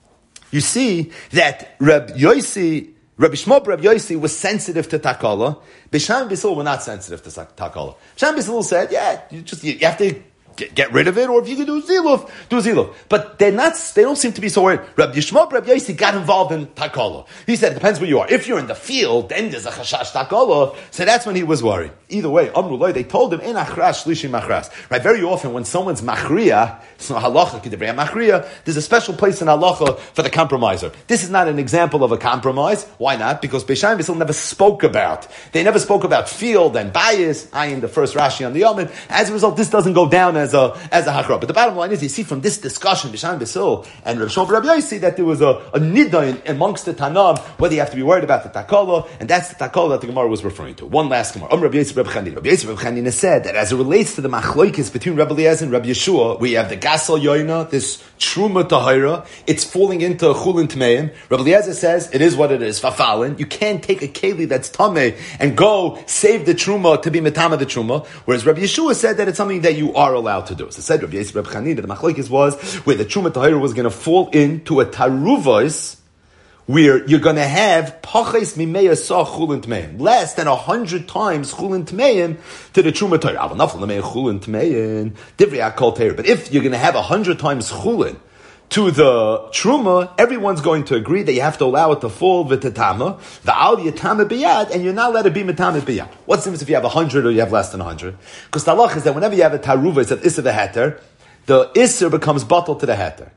You see that Reb Yosi, Rabbi Shmuel, Rabbi Yosi was sensitive to takala. Bisham Bisil were not sensitive to takala. Bisham Bisil said, yeah, you just, you have to Get, get rid of it, or if you can do ziluf, do ziluf. But they're not, they don't seem to be so worried. Rabbi Yishmael, Rabbi Yosi got involved in takala. He said, it depends where you are. If you're in the field, then there's a chashash takala. So that's when he was worried. Either way, Amrullah, they told him, in achras, shlishi machras. Right, very often when someone's machriya, it's not halacha, kidevrei machriya, there's a special place in halacha for the compromiser. This is not an example of a compromise. Why not? Because Beishan Bissel never spoke about, they never spoke about field and bias, ayin, the first Rashi on the Yomid. As a result, this doesn't go down as a, as a hachra. But the bottom line is, you see from this discussion, Bishan Bisil and Rav Shmuel Rabbi Yosi, that there was a, a nida in, amongst the Tanam, whether you have to be worried about the takala, and that's the takala that the Gemara was referring to. One last Gemara. Um, Rabbi Yosi, Rabbi Chanina. Rabbi Yosi, Rabbi Chanina said that as it relates to the machloikis between Rabbi Eliezer and Rabbi Yeshua, we have the gasal yoina, this truma tahira, it's falling into chulin tmeim. Rabbi Eliezer says, it is what it is, fafalin. You can't take a keli that's tameh and go save the truma to be metama the truma, whereas Rabbi Yeshua said that it's something that you are allowed to do. So said Rabbi Yisrael, Rabbi Chanina, the machlokes was where the truma tahira was going to fall into a taruvos, where you're going to have pachis mimeya sa chulin tmeim, less than a hundred times chulin tmeim to the truma tahira. Avon nafal mimeya chulin tmeim divrei akol tahira. But if you're going to have a hundred times chulin to the truma, everyone's going to agree that you have to allow it to fall v'tetama, v'al yetama biyad, and you're not allowed to be metama biyad. What's the difference if you have a hundred or you have less than a hundred? Because the halach is that whenever you have a taruva, it's an isser v'heter, the isser becomes bottle to the heter,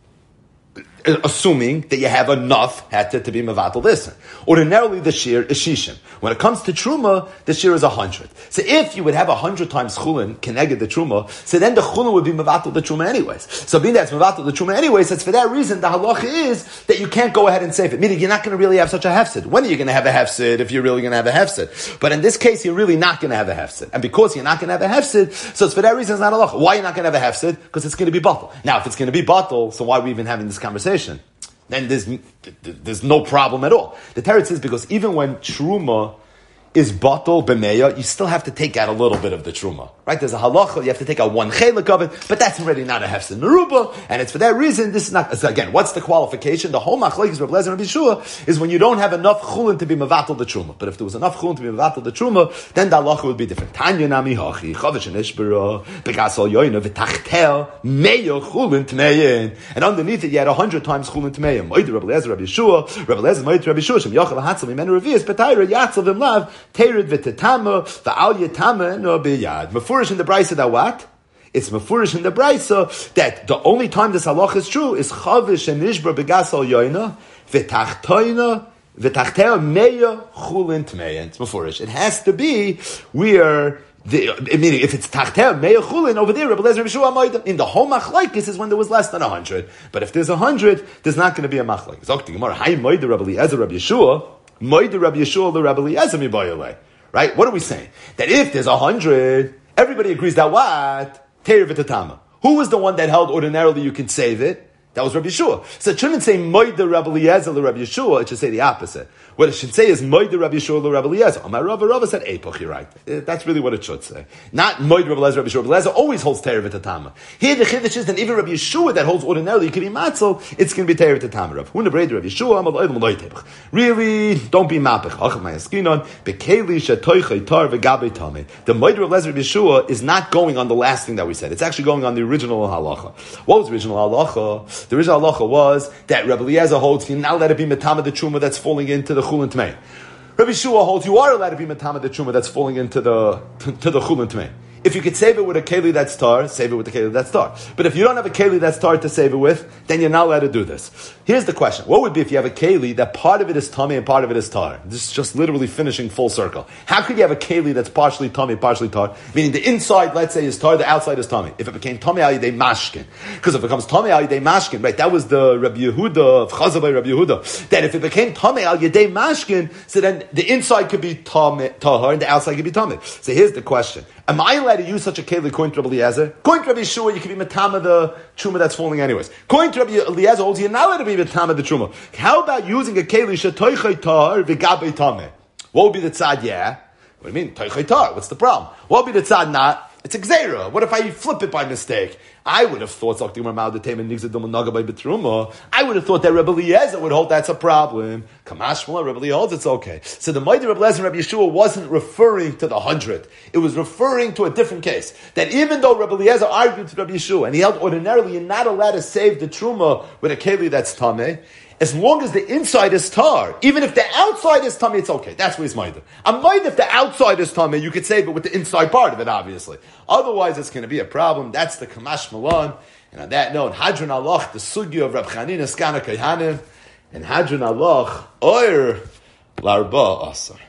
assuming that you have enough heter to be mevatel isser. Ordinarily, the shir is shishim. When it comes to truma, the shir is a hundred. So if you would have a hundred times chulin connected the truma, so then the chulin would be mevatel the truma anyways. So being that it's mevatel the truma anyways, it's for that reason the halacha is that you can't go ahead and save it. Meaning you're not going to really have such a hefsid. When are you going to have a hefsid if you're really going to have a hefsid? But in this case, you're really not going to have a hefsid. And because you're not going to have a hefsid, so it's for that reason it's not a halacha. Why are you not going to have a hefsid? Because it's going to be bottle. Now, if it's going to be bottle, so why are we even having this conversation? Then there's there's no problem at all. The teretz is because even when truma is bottled b'meya, you still have to take out a little bit of the truma, right? There's a halacha, you have to take out one chelik of it, but that's already not a hefsed meruba, and it's for that reason, this is not, so again, what's the qualification? The whole machlokes Reb Eliezer and Rabbi Yeshua is when you don't have enough chulin to be mevatel the truma. But if there was enough chulin to be mevatel the truma, then the halacha would be different. Tanya nami hachi, chavish and ishbera, begasal yoyna, v'tachtel, meya chulin tmeyin. And underneath it, you had a hundred times chulin tmeyin. Moed Reb Eliezer, Rabbi Yeshua, Reb Eliezer, moed Rabbi Yeshua, shem yachal hatzal, mimenu revius, betayra, yatzal v'mlav, Terid v'tetama v'al yetama no biyad. Mefurish in the brayso that what? It's mefurish in the brayso that the only time this halach is true is chavish and nishbra begasal yoina v'tachtoina v'tachtea meya chulin tmeya. It's mefurish. It has to be where the, meaning if it's tachtea meya chulin over there, Reb Eliezer Reb Yeshua Amayda. In the whole machlokes is when there was less than a hundred. But if there's a hundred, there's not going to be a machlokes. Zok the Gemara, Hay Amayda Reb Eliezer Reb Yeshua. Moide Rabbi Yeshua le Rabbi Eliezer mibayalei. Right? What are we saying? That if there's a hundred, everybody agrees that what? Teir v'tatama. Who was the one that held ordinarily you can save it? That was Rabbi Yeshua. So it shouldn't say Moide Rabbi Eliezer le Rabbi Yeshua, it should say the opposite. What it should say is Moide Rabbi Yeshua le Rabbi Eliezer. Oh, my Rava Rava said Epoch, you're right. That's really what it should say. Not Moide Rabbi Eliezer, Rabbi Yeshua. Rabbi Eliezer always holds Teir v'tatama. Here the chiddush is that even Rabbi Yeshua that holds ordinarily you can be matzel, it's going to be Teir v'tatama. Rav Huna Brei Rabbi Yeshua, Amal Oidem Loi Tebach. Really, don't be mapech. Acham Mayaskinon, Bekeli Shetoichai Tar v'Gabei Tamei. The Moide Rabbi Eliezer Rabbi Yeshua is not going on the last thing that we said. It's actually going on the original halacha. What was the original halacha? The original halacha was that Rabbi Eliezer holds you're not allowed to be metama the truma that's falling into the chulin tmei. Rabbi Yeshua holds you are allowed to be metama the truma that's falling into the to, to the chulin tmei. If you could save it with a keli that's tar, save it with the keli that's tar. But if you don't have a keli that's tar to save it with, then you're not allowed to do this. Here's the question. What would be if you have a keli that part of it is tummy and part of it is tar? This is just literally finishing full circle. How could you have a keli that's partially tummy, partially tar? Meaning the inside, let's say, is tar, the outside is tummy. If it became tummy al yidei mashkin. Because if it becomes tummy al yidei mashkin, right, that was the Rabbi Yehuda, of Chazal by Rabbi Yehuda, that if it became tummy al yidei mashkin, so then the inside could be tummy, tahar, and the outside could be tummy. So here's the question. Am I allowed to use such a keli coin to Rabbi Eliezer? Coin to Rabbi Yeshua, you can be matama the truma that's falling anyways. Coin to Rabbi Eliezer holds you're not allowed to be matama the truma. How about using a keli shetoichay tar v'gabei tameh? What would be the tzad? Yeah. What do you mean? Toichay tar. What's the problem? What would be the tzad? Not. It's a gzeira. What if I flip it by mistake? I would have thought I would have thought that Rebbe Eliezer would hold that's a problem. Kamash Shmuel, Rebbe Eliezer holds it's okay. So the mighty Rebbe Eliezer and Rebbe Yeshua wasn't referring to the hundred. It was referring to a different case. That even though Rebbe Eliezer argued to Rebbe Yeshua and he held ordinarily you're not allowed to save the truma with a keli that's tameh, as long as the inside is tar, even if the outside is tummy, it's okay. That's what he's minded. I'm minded if the outside is tummy, you could save it with the inside part of it, obviously. Otherwise, it's going to be a problem. That's the Kamash Malan. And on that note, Hadron Allah, the Sugya of Rab Chanina Skana Kayhanim, and Hadron Allah, Oir Larba Asar.